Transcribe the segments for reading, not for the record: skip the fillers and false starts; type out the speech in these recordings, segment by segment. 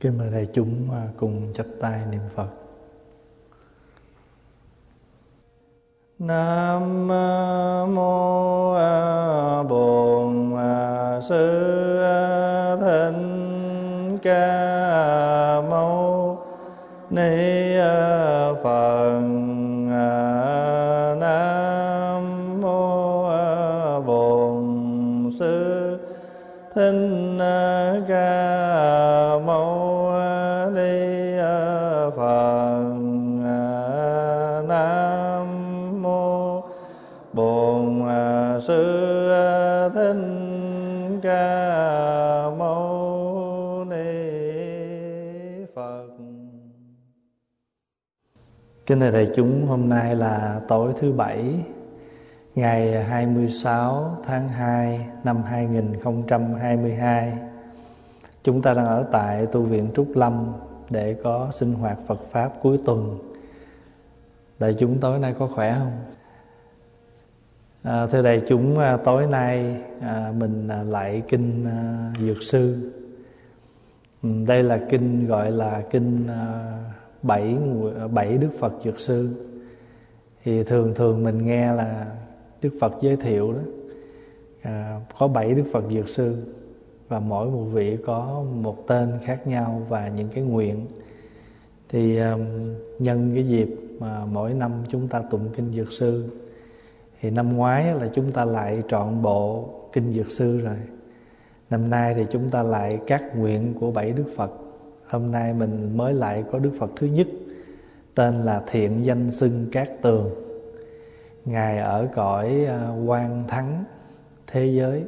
Kính mời đại chúng cùng chắp tay niệm Phật. Nam mô Bổn Sư Thích Ca Mâu Ni Phật. Nam mô Bổn Sư Thích Ca Mâu Ni Phật. Nam mô Bổn Sư Thích Ca Mâu Ni Phật. Kính thưa đại chúng, hôm nay là tối thứ Bảy, ngày 26 tháng 2 năm 2022. Chúng ta đang ở tại tu viện Trúc Lâm để có sinh hoạt Phật Pháp cuối tuần. Đại chúng tối nay có khỏe không? Thưa đại chúng, tối nay mình lại kinh Dược Sư. Đây là kinh gọi là kinh bảy Đức Phật Dược Sư. Thì thường mình nghe là Đức Phật giới thiệu đó, có 7 Đức Phật Dược Sư, và mỗi một vị có một tên khác nhau và những cái nguyện. Thì nhân cái dịp mà mỗi năm chúng ta tụng kinh Dược Sư, thì năm ngoái là chúng ta lại trọn bộ kinh Dược Sư rồi. Năm nay thì chúng ta lại các nguyện của 7 Đức Phật. Hôm nay mình mới lại có Đức Phật thứ nhất, tên là Thiện Danh Xưng Cát Tường. Ngài ở cõi Quang Thắng thế giới.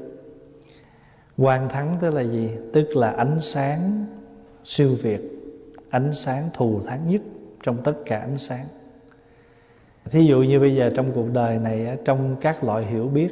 Quang Thắng tức là gì? Tức là ánh sáng siêu việt, ánh sáng thù thắng nhất trong tất cả ánh sáng. Thí dụ như bây giờ trong cuộc đời này, trong các loại hiểu biết,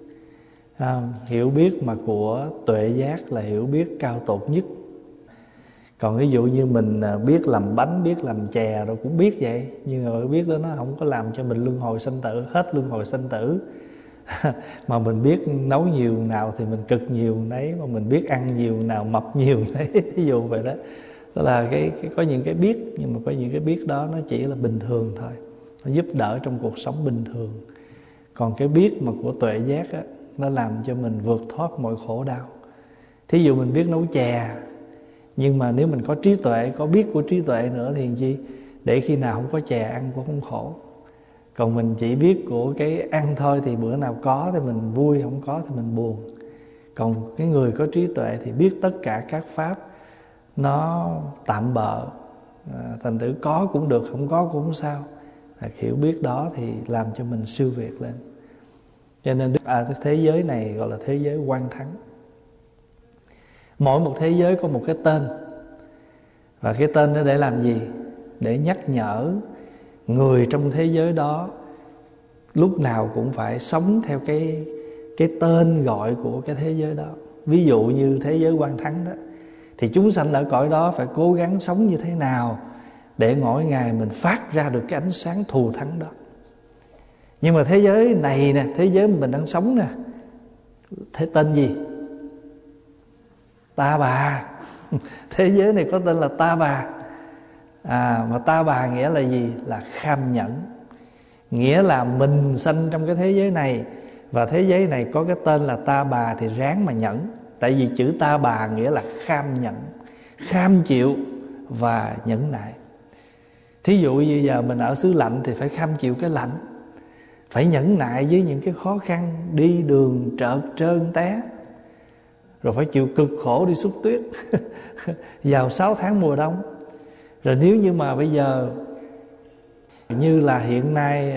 hiểu biết mà của tuệ giác là hiểu biết cao tột nhất. Còn ví dụ như mình biết làm bánh, biết làm chè rồi cũng biết vậy, nhưng mà biết đó nó không có làm cho mình luân hồi sanh tử, hết luân hồi sanh tử. Mà mình biết nấu nhiều nào thì mình cực nhiều nấy, mà mình biết ăn nhiều nào mập nhiều nấy. Ví dụ vậy đó. Đó là có những cái biết, nhưng mà có những cái biết đó nó chỉ là bình thường thôi, nó giúp đỡ trong cuộc sống bình thường. Còn cái biết mà của tuệ giác á, nó làm cho mình vượt thoát mọi khổ đau. Thí dụ mình biết nấu chè, nhưng mà nếu mình có trí tuệ, có biết của trí tuệ nữa thì chi? Để khi nào không có chè ăn cũng không khổ. Còn mình chỉ biết của cái ăn thôi thì bữa nào có thì mình vui, không có thì mình buồn. Còn cái người có trí tuệ thì biết tất cả các pháp nó tạm bợ, thành thử có cũng được, không có cũng không sao. Hiểu biết đó thì làm cho mình siêu việt lên. Cho nên thế giới này gọi là thế giới Quang Thắng. Mỗi một thế giới có một cái tên, và cái tên đó để làm gì? Để nhắc nhở người trong thế giới đó lúc nào cũng phải sống theo cái tên gọi của cái thế giới đó. Ví dụ như thế giới Quang Thắng đó, thì chúng sanh ở cõi đó phải cố gắng sống như thế nào để mỗi ngày mình phát ra được cái ánh sáng thù thắng đó. Nhưng mà thế giới này nè, thế giới mình đang sống nè, thế tên gì? Ta Bà. Thế giới này có tên là Ta Bà. Mà Ta Bà nghĩa là gì? Là kham nhẫn. Nghĩa là mình sanh trong cái thế giới này, và thế giới này có cái tên là Ta Bà thì ráng mà nhẫn. Tại vì chữ Ta Bà nghĩa là kham nhẫn, kham chịu và nhẫn nại. Thí dụ như giờ mình ở xứ lạnh thì phải kham chịu cái lạnh, phải nhẫn nại với những cái khó khăn, đi đường trợt trơn té, rồi phải chịu cực khổ đi xúc tuyết vào 6 tháng mùa đông. Rồi nếu như mà bây giờ như là hiện nay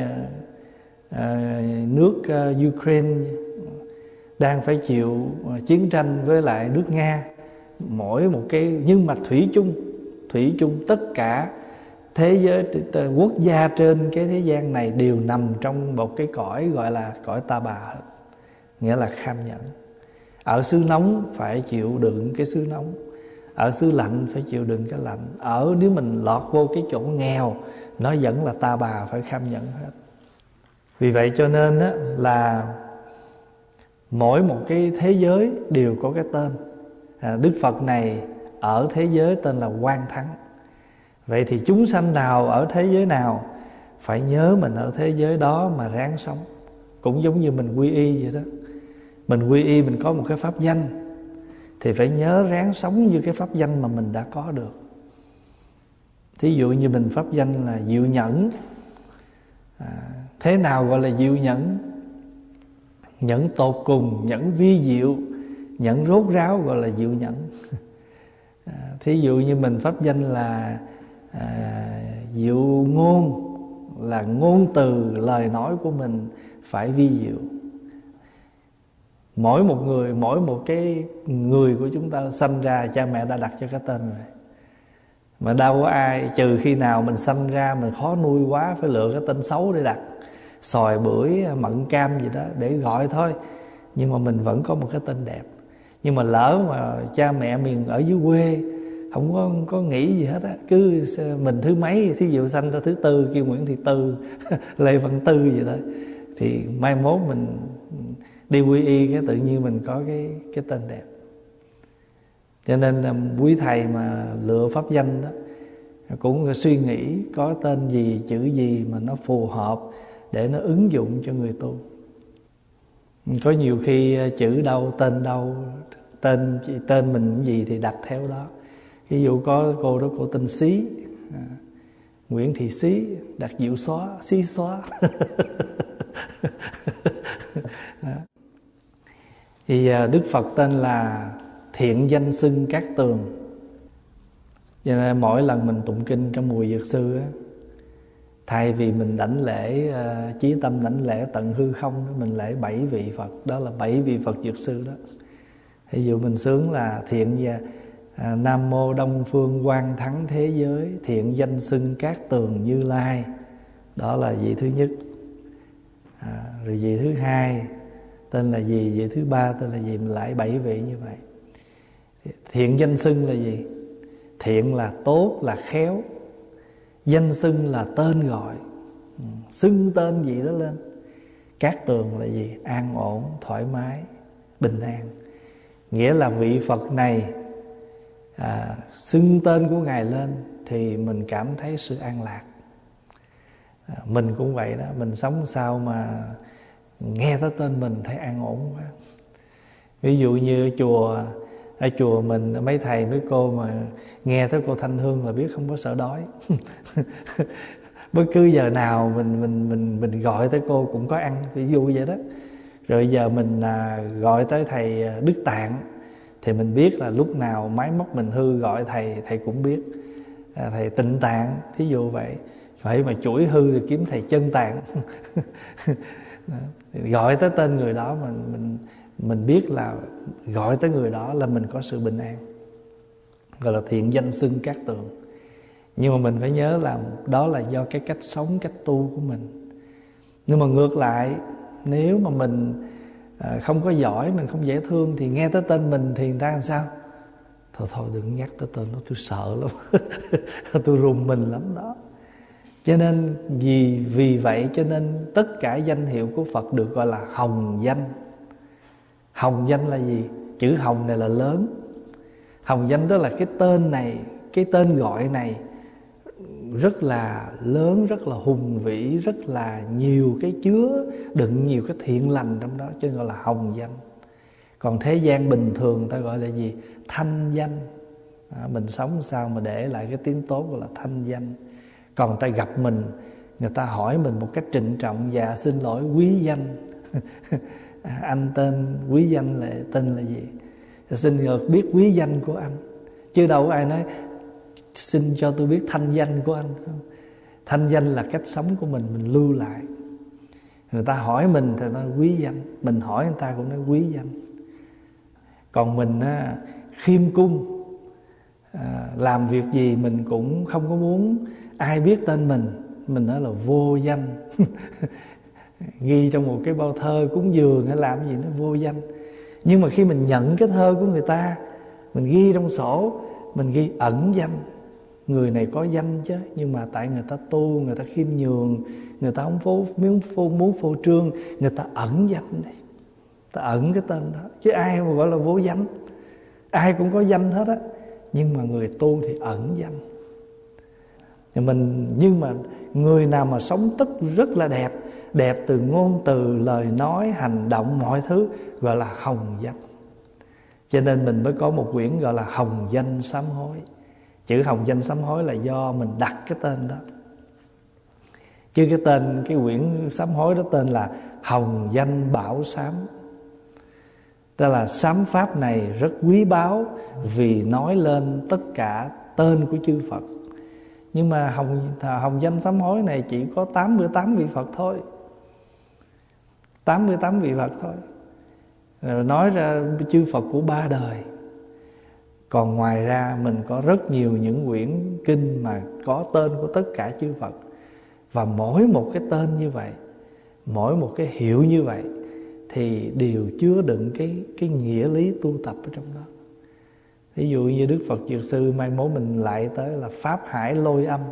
nước Ukraine đang phải chịu chiến tranh với lại nước Nga, mỗi một cái, nhưng mà thủy chung tất cả thế giới, quốc gia trên cái thế gian này đều nằm trong một cái cõi gọi là cõi Ta Bà hết, nghĩa là kham nhẫn. Ở xứ nóng phải chịu đựng cái xứ nóng, ở xứ lạnh phải chịu đựng cái lạnh. Nếu mình lọt vô cái chỗ nghèo, nó vẫn là Ta Bà, phải kham nhẫn hết. Vì vậy cho nên á, là mỗi một cái thế giới đều có cái tên. Đức Phật này ở thế giới tên là Quan Thắng. Vậy thì chúng sanh nào ở thế giới nào phải nhớ mình ở thế giới đó mà ráng sống. Cũng giống như mình quy y vậy đó. Mình quy y, mình có một cái pháp danh thì phải nhớ ráng sống như cái pháp danh mà mình đã có được. Thí dụ như mình pháp danh là Diệu Nhẫn. Thế nào gọi là Diệu Nhẫn? Nhẫn tột cùng, nhẫn vi diệu, nhẫn rốt ráo gọi là Diệu Nhẫn. Thí dụ như mình pháp danh là Diệu Ngôn, là ngôn từ lời nói của mình phải vi diệu. Mỗi một người, mỗi một cái người của chúng ta sanh ra, cha mẹ đã đặt cho cái tên rồi. Mà đâu có ai, trừ khi nào mình sanh ra mình khó nuôi quá, phải lựa cái tên xấu để đặt, sòi bưởi, mận cam gì đó để gọi thôi. Nhưng mà mình vẫn có một cái tên đẹp. Nhưng mà lỡ mà cha mẹ mình ở dưới quê không có nghĩ gì hết á, cứ mình thứ mấy, thí dụ sanh ra thứ tư kêu Nguyễn Thị Tư, Lê Văn Tư gì đó, thì mai mốt mình đi quy y cái tự nhiên mình có cái tên đẹp. Cho nên là quý thầy mà lựa pháp danh đó cũng suy nghĩ có tên gì, chữ gì mà nó phù hợp để nó ứng dụng cho người tu. Có nhiều khi chữ đâu, tên mình gì thì đặt theo đó. Ví dụ có cô đó, cô tên Xí, Nguyễn Thị Xí, đặt Diệu Xóa, Xí Xóa. Thì Đức Phật tên là Thiện Danh Xưng Cát Tường. Cho nên mỗi lần mình tụng kinh trong mùa Dược Sư á, thay vì mình đảnh lễ chí tâm đảnh lễ tận hư không, mình lễ 7 vị Phật. Đó là 7 vị Phật Dược Sư đó. Ví dụ mình sướng là thiện và Nam Mô Đông Phương Quan Thắng Thế Giới, Thiện Danh Xưng Cát Tường Như Lai. Đó là vị thứ nhất. Rồi vị thứ hai tên là gì, vị thứ ba tên là gì, mình lại 7 vị như vậy. Thiện danh xưng là gì? Thiện là tốt, là khéo. Danh xưng là tên gọi, xưng tên gì đó lên. Cát Tường là gì? An ổn, thoải mái, bình an. Nghĩa là vị Phật này xưng tên của Ngài lên thì mình cảm thấy sự an lạc. Mình cũng vậy đó. Mình sống sao mà nghe tới tên mình thấy an ổn quá. Ví dụ như ở chùa mình, mấy thầy mấy cô mà nghe tới cô Thanh Hương là biết không có sợ đói. Bất cứ giờ nào mình gọi tới cô cũng có ăn, ví dụ vậy đó. Rồi giờ mình gọi tới thầy Đức Tạng thì mình biết là lúc nào máy móc mình hư gọi thầy cũng biết. Thầy Tịnh Tạng thí dụ vậy. Vậy mà chuỗi hư thì kiếm thầy Chân Tạng. Gọi tới tên người đó mà mình biết là gọi tới người đó là mình có sự bình an, gọi là thiện danh xưng Cát Tường. Nhưng mà mình phải nhớ là đó là do cái cách sống, cách tu của mình. Nhưng mà ngược lại, nếu mà mình không có giỏi, mình không dễ thương thì nghe tới tên mình thì người ta làm sao? Thôi đừng nhắc tới tên nó, tôi sợ lắm. Tôi rùng mình lắm đó. Cho nên vì vậy cho nên tất cả danh hiệu của Phật được gọi là hồng danh. Hồng danh là gì? Chữ hồng này là lớn. Hồng danh đó là cái tên này, cái tên gọi này rất là lớn, rất là hùng vĩ, rất là nhiều cái chứa đựng nhiều cái thiện lành trong đó, cho nên gọi là hồng danh. Còn thế gian bình thường người ta gọi là gì? Thanh danh. Mình sống sao mà để lại cái tiếng tốt gọi là thanh danh. Còn người ta gặp mình, người ta hỏi mình một cách trịnh trọng: dạ xin lỗi quý danh. Anh tên quý danh là tên là gì? Xin được biết quý danh của anh. Chứ đâu có ai nói xin cho tôi biết thanh danh của anh. Thanh danh là cách sống của mình lưu lại. Người ta hỏi mình thì nói quý danh, mình hỏi người ta cũng nói quý danh. Còn mình khiêm cung, làm việc gì mình cũng không có muốn ai biết tên mình nói là vô danh. Ghi trong một cái bao thơ cúng dường hay làm gì nó vô danh. Nhưng mà khi mình nhận cái thơ của người ta, mình ghi trong sổ, mình ghi ẩn danh. Người này có danh chứ, nhưng mà tại người ta tu, người ta khiêm nhường, người ta không muốn phô trương, người ta ẩn danh này, ta ẩn cái tên đó. Chứ ai mà gọi là vô danh? Ai cũng có danh hết á. nhưng mà người tu thì ẩn danh. Nhưng mà người nào mà sống rất là đẹp, đẹp từ ngôn từ, lời nói, hành động, mọi thứ, gọi là hồng danh. Cho nên mình mới có một quyển gọi là Hồng Danh Sám Hối. Chữ Hồng Danh Sám Hối là do mình đặt cái tên đó, chứ cái quyển sám hối đó tên là Hồng Danh Bảo Sám. Tức là sám pháp này rất quý báu vì nói lên tất cả tên của chư Phật. Nhưng mà Hồng Danh Sám Hối này chỉ có 88 vị Phật thôi. 88 vị Phật thôi. Rồi nói ra chư Phật của 3 đời. Còn ngoài ra mình có rất nhiều những quyển kinh mà có tên của tất cả chư Phật. Và mỗi một cái tên như vậy, mỗi một cái hiệu như vậy thì đều chứa đựng cái nghĩa lý tu tập ở trong đó. Ví dụ như Đức Phật Dược Sư mai mốt mình lại tới là Pháp Hải Lôi Âm.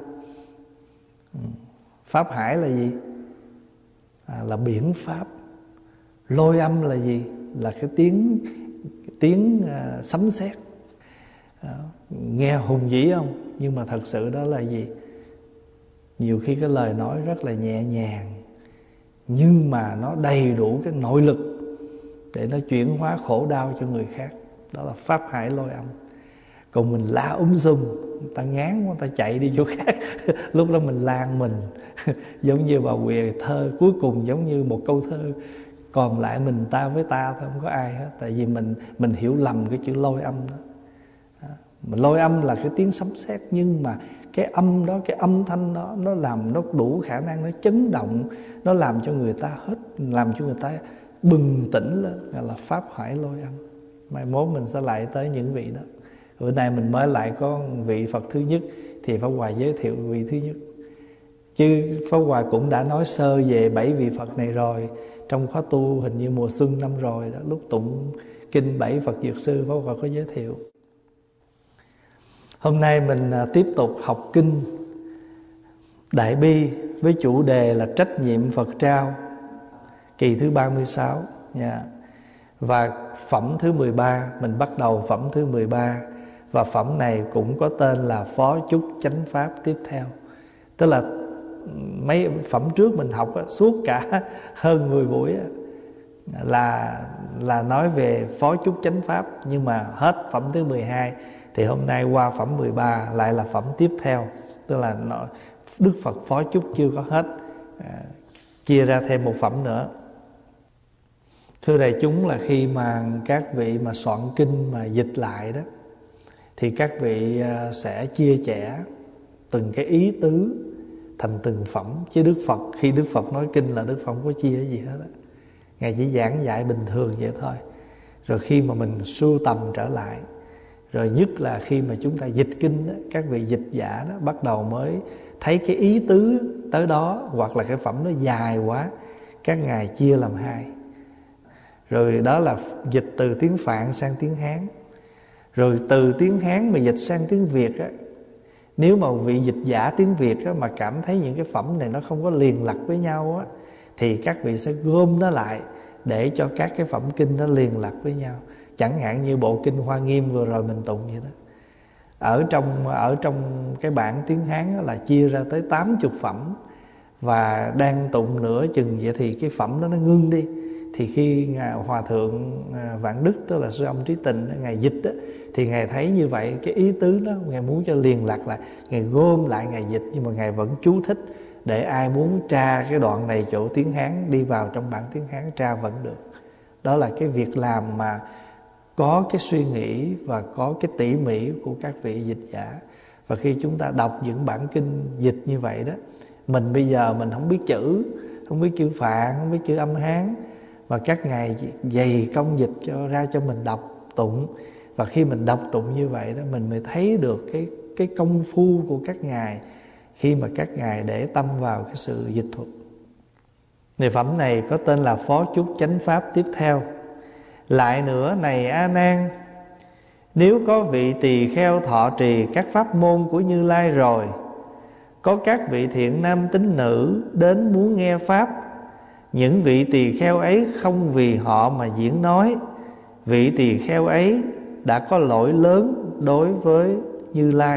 Pháp Hải là gì? Là biển Pháp. Lôi âm là gì? Là cái tiếng sấm sét. Nghe hùng vĩ không? Nhưng mà thật sự đó là gì? Nhiều khi cái lời nói rất là nhẹ nhàng, nhưng mà nó đầy đủ cái nội lực để nó chuyển hóa khổ đau cho người khác. Đó là Pháp Hải Lôi Âm. Còn mình la sùm, người ta ngán quá, người ta chạy đi chỗ khác. Lúc đó mình lan mình giống như bà Huệ thơ cuối cùng, giống như một câu thơ: còn lại mình ta với ta thôi, không có ai hết. Tại vì mình hiểu lầm cái chữ lôi âm đó. Mà lôi âm là cái tiếng sấm sét, nhưng mà cái âm đó, cái âm thanh đó, nó làm, nó đủ khả năng nó chấn động, nó làm cho người ta làm cho người ta bừng tỉnh lên, gọi là Pháp Hải Lôi Âm. Mai mốt mình sẽ lại tới những vị đó. Bữa nay mình mới lại có vị Phật thứ nhất, thì Pháp Hòa giới thiệu vị thứ nhất. Chứ Pháp Hòa cũng đã nói sơ về 7 vị Phật này rồi, trong khóa tu hình như mùa xuân năm rồi đó, lúc tụng kinh 7 Phật Dược Sư, Pháp Hòa có giới thiệu. Hôm nay mình tiếp tục học kinh Đại Bi với chủ đề là Trách nhiệm Phật trao, kỳ thứ 36 nha. Và phẩm thứ 13, mình bắt đầu phẩm thứ 13. Và phẩm này cũng có tên là Phó Chúc Chánh Pháp tiếp theo. Tức là mấy phẩm trước mình học suốt cả hơn 10 buổi là nói về Phó Chúc Chánh Pháp. Nhưng mà hết phẩm thứ 12 thì hôm nay qua phẩm 13 lại là phẩm tiếp theo. Tức là Đức Phật Phó Chúc chưa có hết, chia ra thêm một phẩm nữa. Thưa đại chúng, là khi mà các vị mà soạn kinh mà dịch lại đó, thì các vị sẽ chia sẻ từng cái ý tứ thành từng phẩm. Chứ Đức Phật, khi Đức Phật nói kinh là Đức Phật không có chia cái gì hết á. Ngài chỉ giảng dạy bình thường vậy thôi. Rồi khi mà mình sưu tầm trở lại, rồi nhất là khi mà chúng ta dịch kinh đó, các vị dịch giả đó bắt đầu mới thấy cái ý tứ tới đó, hoặc là cái phẩm nó dài quá, các ngài chia làm hai. Rồi đó là dịch từ tiếng Phạn sang tiếng Hán. Rồi từ tiếng Hán mà dịch sang tiếng Việt á, nếu mà vị dịch giả tiếng Việt á, mà cảm thấy những cái phẩm này nó không có liền lạch với nhau á, thì các vị sẽ gom nó lại để cho các cái phẩm kinh nó liền lạch với nhau. Chẳng hạn như bộ kinh Hoa Nghiêm vừa rồi mình tụng vậy đó. Ở trong cái bản tiếng Hán là chia ra tới 80 phẩm. Và đang tụng nửa chừng vậy thì cái phẩm đó nó ngưng đi. Thì khi Ngài Hòa Thượng Vạn Đức, tức là Sư Ông Trí Tịnh, Ngài dịch đó, thì Ngài thấy như vậy, cái ý tứ đó Ngài muốn cho liền lạc là Ngài gom lại Ngài dịch. Nhưng mà Ngài vẫn chú thích để ai muốn tra cái đoạn này chỗ tiếng Hán đi vào trong bản tiếng Hán tra vẫn được. Đó là cái việc làm mà có cái suy nghĩ và có cái tỉ mỉ của các vị dịch giả. Và khi chúng ta đọc những bản kinh dịch như vậy đó, mình bây giờ mình không biết chữ, không biết chữ Phạn, không biết chữ âm Hán, và các ngài dày công dịch ra cho mình đọc tụng. Và khi mình đọc tụng như vậy đó, mình mới thấy được cái công phu của các ngài khi mà các ngài để tâm vào cái sự dịch thuật. Thì phẩm này có tên là Phó Chúc Chánh Pháp tiếp theo. Lại nữa, này A Nan, nếu có vị tỳ kheo thọ trì các pháp môn của Như Lai rồi, có các vị thiện nam tín nữ đến muốn nghe pháp, những vị tỳ kheo ấy không vì họ mà diễn nói, vị tỳ kheo ấy đã có lỗi lớn đối với Như Lai.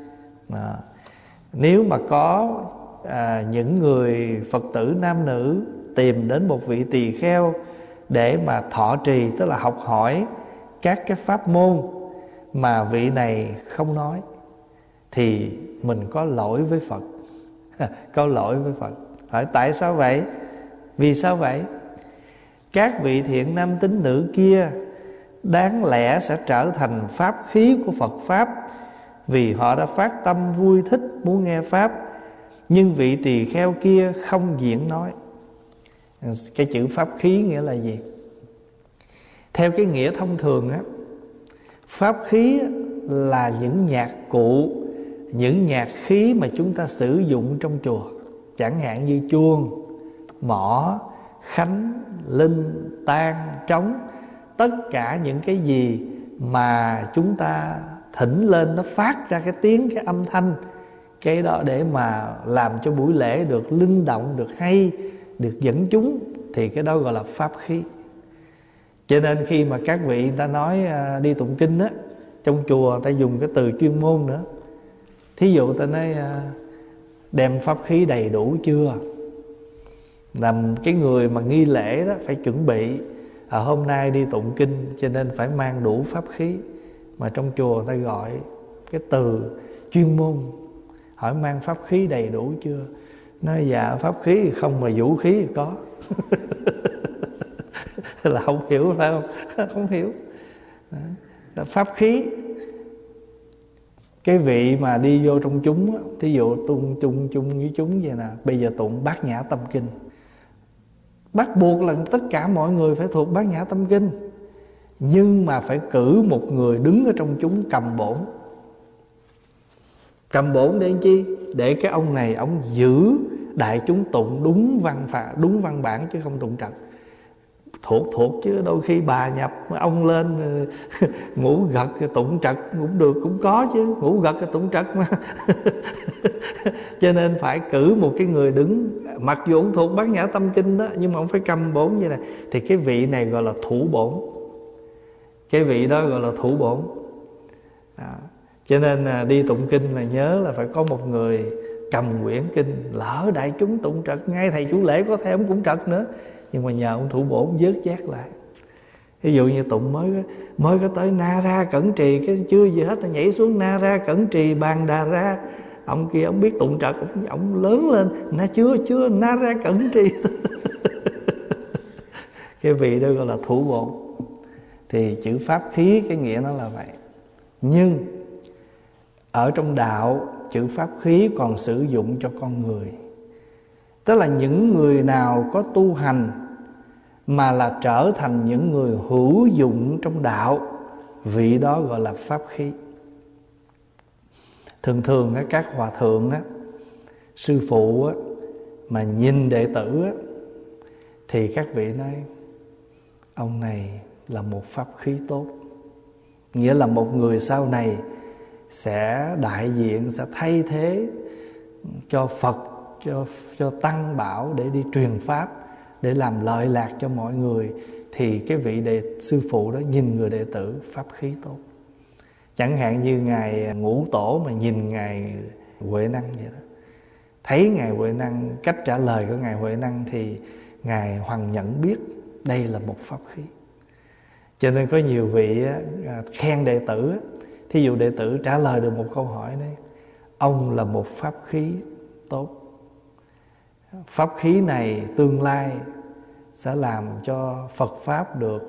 Nếu mà có những người Phật tử nam nữ tìm đến một vị tỳ kheo để mà thọ trì, tức là học hỏi các cái pháp môn mà vị này không nói, thì mình có lỗi với Phật. Có lỗi với Phật. Hỏi tại sao vậy? Vì sao vậy? Các vị thiện nam tín nữ kia đáng lẽ sẽ trở thành pháp khí của Phật Pháp, vì họ đã phát tâm vui thích muốn nghe Pháp, nhưng vị tỳ kheo kia không diễn nói. Cái chữ pháp khí nghĩa là gì? Theo cái nghĩa thông thường á, pháp khí là những nhạc cụ, những nhạc khí mà chúng ta sử dụng trong chùa. Chẳng hạn như chuông, mõ, khánh, linh, tang, trống. Tất cả những cái gì mà chúng ta thỉnh lên nó phát ra cái tiếng, cái âm thanh, cái đó để mà làm cho buổi lễ được linh động, được hay, được dẫn chúng, thì cái đó gọi là pháp khí. Cho nên khi mà các vị người ta nói đi tụng kinh á, trong chùa người ta dùng cái từ chuyên môn nữa. Thí dụ người ta nói đem pháp khí đầy đủ chưa? Làm cái người mà nghi lễ đó phải chuẩn bị hôm nay đi tụng kinh, cho nên phải mang đủ pháp khí. Mà trong chùa người ta gọi cái từ chuyên môn. Hỏi mang pháp khí đầy đủ chưa? Nói dạ pháp khí thì không, mà vũ khí thì có. Là không hiểu phải không? Không hiểu. Đó, pháp khí. Cái vị mà đi vô trong chúng, thí dụ tụng chung với chúng vậy nè, bây giờ tụng Bát Nhã Tâm Kinh, bắt buộc là tất cả mọi người phải thuộc Bát Nhã Tâm Kinh, nhưng mà phải cử một người đứng ở trong chúng cầm bổn. Cầm bổn để làm chi? Để cái ông này ông giữ đại chúng tụng đúng văn bản, chứ không tụng trật. Thuộc chứ đôi khi bà nhập ông lên ngủ gật tụng trật cũng được, cũng có chứ, ngủ gật tụng trật mà. Cho nên phải cử một cái người đứng, mặc dù ông thuộc Bát Nhã Tâm Kinh đó, nhưng mà ông phải cầm bổn như này. Thì cái vị này gọi là thủ bổn. Cái vị đó gọi là thủ bổn. Cho nên đi tụng kinh là nhớ là phải có một người cầm quyển kinh. Lỡ đại chúng tụng trật, ngay thầy chủ lễ có thể ông cũng trật nữa, nhưng mà nhờ ông thủ bổn vớt giác lại. Ví dụ như tụng mới có tới na ra cẩn trì, cái chưa gì hết, nhảy xuống na ra cẩn trì bàn đà ra. Ông kia ông biết tụng trật, ông lớn lên na chưa na ra cẩn trì. Cái vị đó gọi là thủ bổn. Thì chữ pháp khí cái nghĩa nó là vậy. Nhưng ở trong đạo, chữ pháp khí còn sử dụng cho con người. Tức là những người nào có tu hành mà là trở thành những người hữu dụng trong đạo, vị đó gọi là pháp khí. Thường các hòa thượng á, sư phụ á, mà nhìn đệ tử á, thì các vị nói ông này là một pháp khí tốt. Nghĩa là một người sau này sẽ đại diện, sẽ thay thế cho Phật, cho Tăng Bảo để đi truyền Pháp, để làm lợi lạc cho mọi người. Thì cái vị sư phụ đó nhìn người đệ tử pháp khí tốt. Chẳng hạn như Ngài Ngũ Tổ mà nhìn Ngài Huệ Năng vậy đó, thấy Ngài Huệ Năng, cách trả lời của Ngài Huệ Năng thì Ngài Hoằng Nhẫn biết đây là một pháp khí. Cho nên có nhiều vị khen đệ tử. Thí dụ đệ tử trả lời được một câu hỏi đấy, ông là một pháp khí tốt. Pháp khí này tương lai sẽ làm cho Phật Pháp được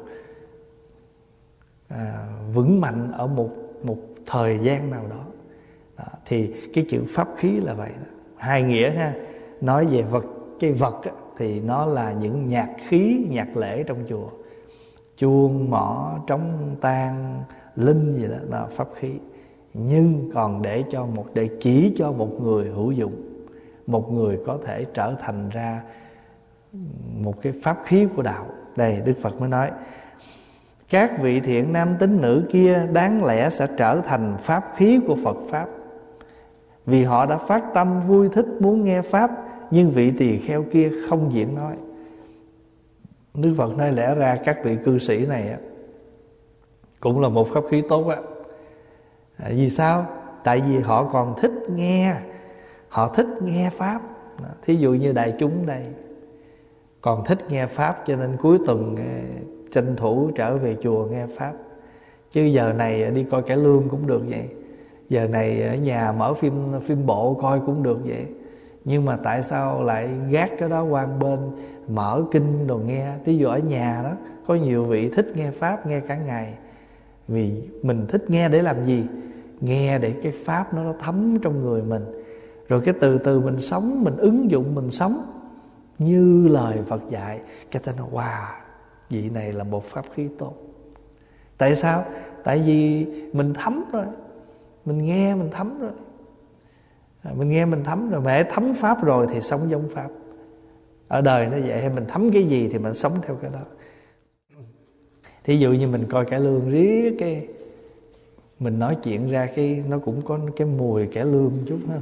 vững mạnh ở một thời gian nào đó. Thì cái chữ pháp khí là vậy đó. Hai nghĩa ha. Nói về cái vật á, thì nó là những nhạc khí, nhạc lễ trong chùa. Chuông, mõ, trống, tang, linh gì đó là pháp khí. Nhưng còn để chỉ cho một người hữu dụng, một người có thể trở thành ra một cái pháp khí của đạo. Đây Đức Phật mới nói các vị thiện nam tín nữ kia đáng lẽ sẽ trở thành pháp khí của Phật Pháp, vì họ đã phát tâm vui thích muốn nghe Pháp, nhưng vị tỳ kheo kia không diễn nói. Đức Phật nói lẽ ra các vị cư sĩ này cũng là một pháp khí tốt á. Vì sao? Tại vì họ còn thích nghe, họ thích nghe pháp. Thí dụ như đại chúng đây còn thích nghe pháp, cho nên cuối tuần tranh thủ trở về chùa nghe pháp. Chứ giờ này đi coi cải lương cũng được vậy, giờ này ở nhà mở phim bộ coi cũng được vậy. Nhưng mà tại sao lại gác cái đó qua bên, mở kinh đồ nghe? Thí dụ ở nhà đó có nhiều vị thích nghe pháp, nghe cả ngày. Vì mình thích nghe để làm gì? Nghe để cái pháp nó thấm trong người mình, rồi cái từ từ mình sống, mình ứng dụng, mình sống như lời Phật dạy. Cái ta nói wow, vị này là một pháp khí tốt. Tại sao? Tại vì mình thấm rồi, mình nghe mình thấm rồi, mình nghe mình thấm rồi. Mà thấm pháp rồi thì sống giống pháp. Ở đời nó vậy, hay mình thấm cái gì thì mình sống theo cái đó. Thí dụ như mình coi cải lương riết cái mình nói chuyện ra cái nó cũng có cái mùi cải lương chút ha.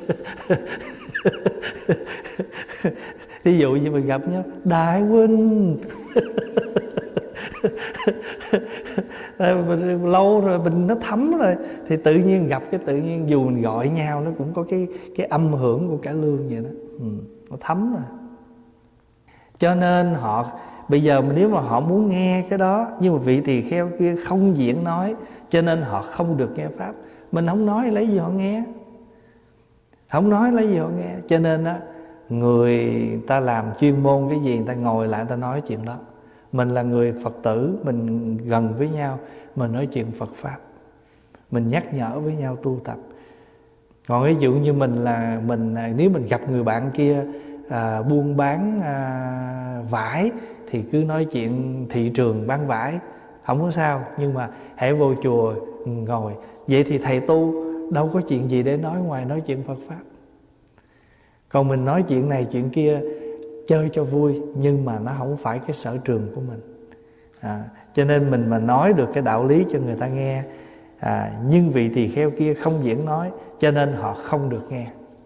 Thí dụ như mình gặp nhau, đại huynh. Lâu rồi mình nó thấm rồi, thì tự nhiên gặp cái tự nhiên dù mình gọi nhau nó cũng có cái âm hưởng của cải lương vậy đó. Nó thấm rồi. Cho nên họ bây giờ nếu mà họ muốn nghe cái đó, nhưng mà vị tỳ kheo kia không diễn nói, cho nên họ không được nghe pháp. Mình không nói lấy gì họ nghe, không nói lấy gì họ nghe. Cho nên á, người ta làm chuyên môn cái gì, người ta ngồi lại người ta nói chuyện đó. Mình là người Phật tử, mình gần với nhau, mình nói chuyện Phật Pháp, mình nhắc nhở với nhau tu tập. Còn ví dụ như mình nếu mình gặp người bạn kia buôn bán vải, thì cứ nói chuyện thị trường bán vải, không có sao. Nhưng mà hãy vô chùa ngồi, vậy thì thầy tu đâu có chuyện gì để nói ngoài nói chuyện Phật Pháp. Còn mình nói chuyện này chuyện kia chơi cho vui, nhưng mà nó không phải cái sở trường của mình. Cho nên mình mà nói được cái đạo lý cho người ta nghe, nhưng vị tỳ kheo kia không diễn nói, cho nên họ không được nghe.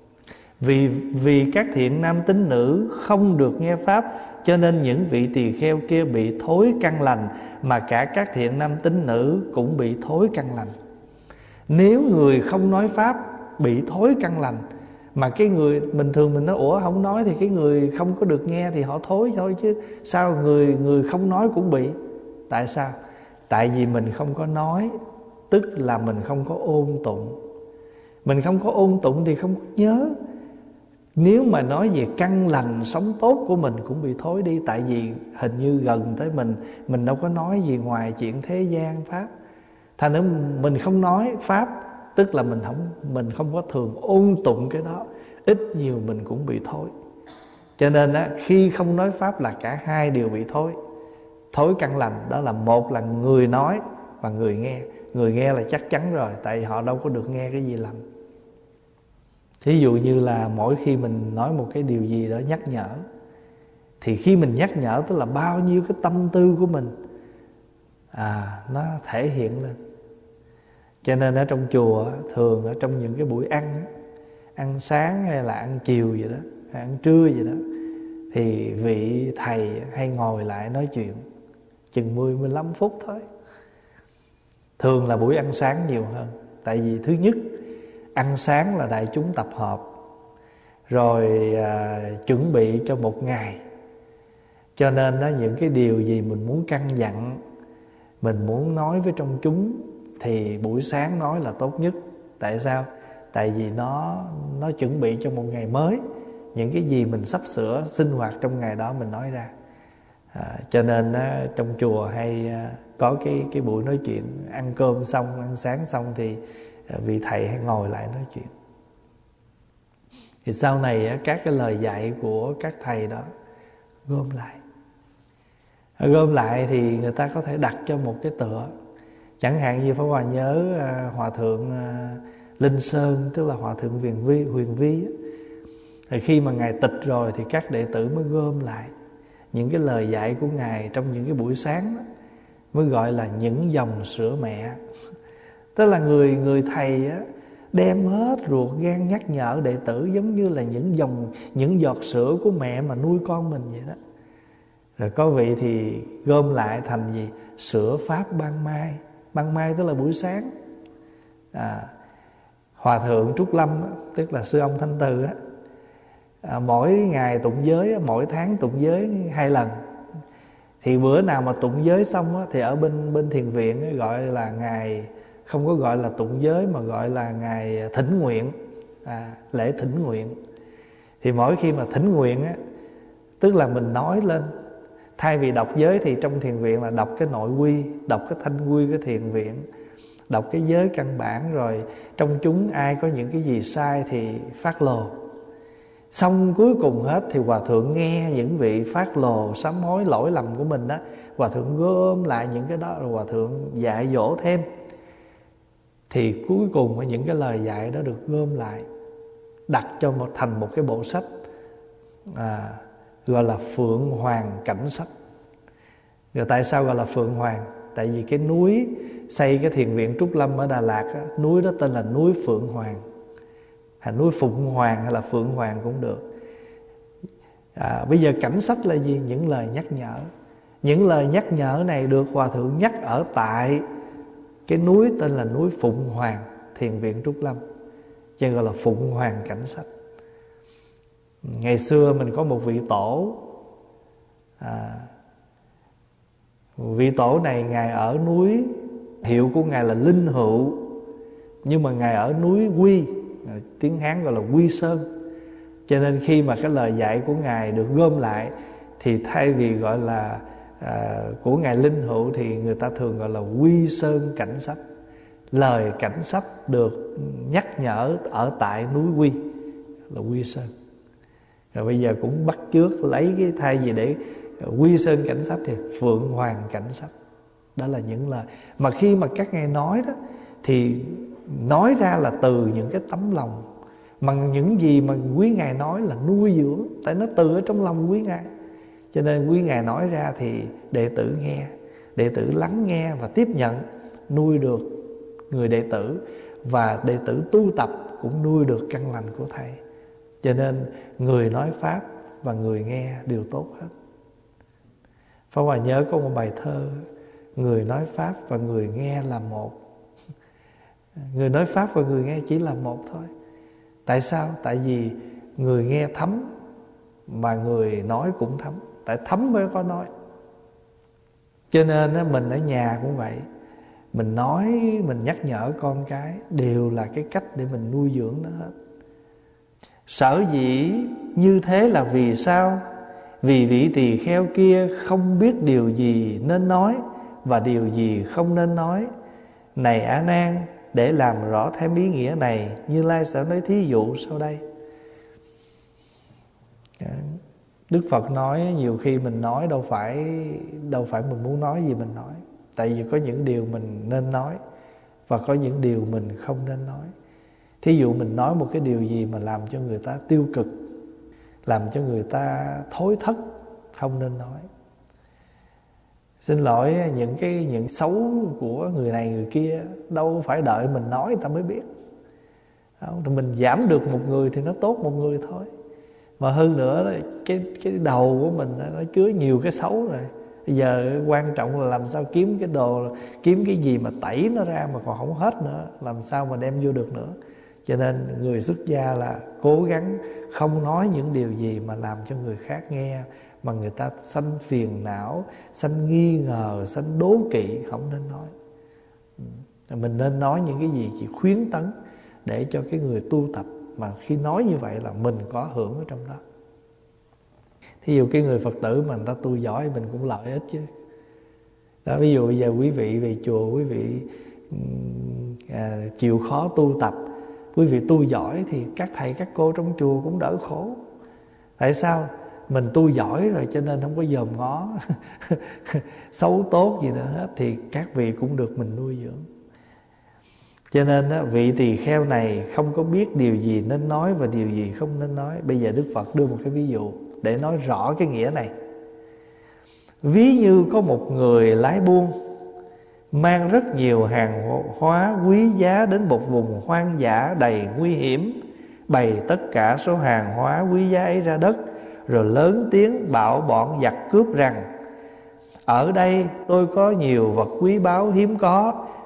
Vì các thiện nam tín nữ không được nghe pháp, cho nên những vị tỳ kheo kia bị thối căn lành, mà cả các thiện nam tín nữ cũng bị thối căn lành. Nếu người không nói pháp bị thối căn lành, mà cái người bình thường mình nói ủa không nói thì cái người không có được nghe thì họ thối thôi, chứ sao người không nói cũng bị? Tại sao? Tại vì mình không có nói, tức là mình không có ôn tụng. Mình không có ôn tụng thì không có nhớ. Nếu mà nói về căn lành sống tốt của mình cũng bị thối đi. Tại vì hình như gần tới mình đâu có nói gì ngoài chuyện thế gian pháp. Thành ra mình không nói pháp, tức là mình không có thường ôn tụng cái đó, ít nhiều mình cũng bị thối. Cho nên á, khi không nói pháp là cả hai đều bị thối. Thối căn lành đó là một là người nói và người nghe. Người nghe là chắc chắn rồi, tại họ đâu có được nghe cái gì lành. Thí dụ như là mỗi khi mình nói một cái điều gì đó nhắc nhở, thì khi mình nhắc nhở tức là bao nhiêu cái tâm tư của mình nó thể hiện lên. Cho nên ở trong chùa thường ở trong những cái buổi ăn sáng hay là ăn chiều vậy đó, ăn trưa vậy đó, thì vị thầy hay ngồi lại nói chuyện chừng 10-15 phút thôi. Thường là buổi ăn sáng nhiều hơn. Tại vì thứ nhất, ăn sáng là đại chúng tập hợp, rồi chuẩn bị cho một ngày. Cho nên đó, những cái điều gì mình muốn căn dặn, mình muốn nói với trong chúng, thì buổi sáng nói là tốt nhất. Tại sao? Tại vì nó chuẩn bị cho một ngày mới. Những cái gì mình sắp sửa sinh hoạt trong ngày đó mình nói ra. Cho nên trong chùa hay có cái buổi nói chuyện. Ăn cơm xong, ăn sáng xong thì vị thầy hay ngồi lại nói chuyện. Thì sau này các cái lời dạy của các thầy đó gom lại. Gom lại thì người ta có thể đặt cho một cái tựa. Chẳng hạn như Pháp Hòa nhớ Hòa Thượng Linh Sơn, tức là Hòa Thượng Huyền Vi. Thì khi mà Ngài tịch rồi thì các đệ tử mới gom lại những cái lời dạy của Ngài trong những cái buổi sáng đó, mới gọi là những dòng sữa mẹ. Tức là người thầy á, đem hết ruột gan nhắc nhở đệ tử, giống như là những giọt sữa của mẹ mà nuôi con mình vậy đó. Rồi có vị thì gom lại thành gì? Sữa Pháp ban mai. Ban mai tức là buổi sáng. Hòa thượng Trúc Lâm tức là sư ông Thanh Từ mỗi ngày tụng giới, mỗi tháng tụng giới 2 lần. Thì bữa nào mà tụng giới xong thì ở bên thiền viện gọi là ngày, không có gọi là tụng giới mà gọi là ngày thỉnh nguyện, lễ thỉnh nguyện. Thì mỗi khi mà thỉnh nguyện tức là mình nói lên, thay vì đọc giới thì trong thiền viện là đọc cái nội quy, đọc cái thanh quy của thiền viện, đọc cái giới căn bản, rồi trong chúng ai có những cái gì sai thì phát lồ. Xong cuối cùng hết thì Hòa thượng nghe những vị phát lồ sám hối lỗi lầm của mình đó, Hòa thượng gom lại những cái đó rồi Hòa thượng dạy dỗ thêm. Thì cuối cùng những cái lời dạy đó được gom lại, đặt cho thành một cái bộ sách gọi là Phượng Hoàng Cảnh Sách. Rồi tại sao gọi là Phượng Hoàng? Tại vì cái núi xây cái thiền viện Trúc Lâm ở Đà Lạt núi đó tên là núi Phượng Hoàng, hay núi Phụng Hoàng hay là Phượng Hoàng cũng được. Bây giờ cảnh sách là gì? Những lời nhắc nhở. Những lời nhắc nhở này được Hòa thượng nhắc ở tại cái núi tên là núi Phụng Hoàng, thiền viện Trúc Lâm, cho gọi là Phụng Hoàng Cảnh Sách. Ngày xưa mình có một vị tổ, vị tổ này ngài ở núi, hiệu của ngài là Linh Hữu, nhưng mà ngài ở núi Quy, tiếng Hán gọi là Quy Sơn. Cho nên khi mà cái lời dạy của ngài được gom lại thì thay vì gọi là của ngài Linh Hữu thì người ta thường gọi là Quy Sơn Cảnh Sách. Lời cảnh sách được nhắc nhở ở tại núi Quy là Quy Sơn. Rồi bây giờ cũng bắt chước lấy cái thay vì để Quy Sơn Cảnh Sách thì Phượng Hoàng Cảnh Sách. Đó là những lời mà khi mà các ngài nói đó thì nói ra là từ những cái tấm lòng, mà những gì mà quý ngài nói là nuôi dưỡng, tại nó từ ở trong lòng quý ngài. Cho nên quý ngài nói ra thì đệ tử nghe, đệ tử lắng nghe và tiếp nhận, nuôi được người đệ tử, và đệ tử tu tập cũng nuôi được căn lành của thầy. Cho nên người nói pháp và người nghe đều tốt hết. Pháp Hòa nhớ có một bài thơ: người nói pháp và người nghe là một. Người nói pháp và người nghe chỉ là một thôi. Tại sao? Tại vì người nghe thấm mà người nói cũng thấm. Tại thấm mới có nói. Cho nên mình ở nhà cũng vậy, mình nói, mình nhắc nhở con cái đều là cái cách để mình nuôi dưỡng nó hết. Sở dĩ như thế là vì sao? Vì vị tỳ kheo kia không biết điều gì nên nói và điều gì không nên nói. Này A Nan, để làm rõ thêm ý nghĩa này, Như Lai sẽ nói thí dụ sau đây. Đức Phật nói nhiều khi mình nói đâu phải mình muốn nói gì mình nói. Tại vì có những điều mình nên nói và có những điều mình không nên nói. Thí dụ mình nói một cái điều gì mà làm cho người ta tiêu cực, làm cho người ta thối thất, không nên nói. Xin lỗi, những xấu của người này người kia đâu phải đợi mình nói người ta mới biết. Mình giảm được một người thì nó tốt một người thôi. Mà hơn nữa cái đầu của mình nó chứa nhiều cái xấu rồi. Bây giờ quan trọng là làm sao kiếm cái đồ, kiếm cái gì mà tẩy nó ra mà còn không hết nữa, làm sao mà đem vô được nữa. Cho nên người xuất gia là cố gắng không nói những điều gì mà làm cho người khác nghe mà người ta sanh phiền não, sanh nghi ngờ, sanh đố kỵ, không nên nói. Mình nên nói những cái gì chỉ khuyến tấn để cho cái người tu tập, mà khi nói như vậy là mình có hưởng ở trong đó. Thí dụ cái người Phật tử mà người ta tu giỏi mình cũng lợi ích chứ. Đó, ví dụ bây giờ quý vị về chùa, quý vị chịu khó tu tập, quý vị tu giỏi thì các thầy các cô trong chùa cũng đỡ khổ. Tại sao? Mình tu giỏi rồi cho nên không có dòm ngó xấu tốt gì nữa hết, thì các vị cũng được mình nuôi dưỡng. Cho nên vị tỳ kheo này không có biết điều gì nên nói và điều gì không nên nói. Bây giờ Đức Phật đưa một cái ví dụ để nói rõ cái nghĩa này. Ví như có một người lái buôn mang rất nhiều hàng hóa quý giá đến một vùng hoang dã đầy nguy hiểm, bày tất cả số hàng hóa quý giá ấy ra đất, rồi lớn tiếng bảo bọn giặc cướp rằng: ở đây tôi có nhiều vật quý báu hiếm có,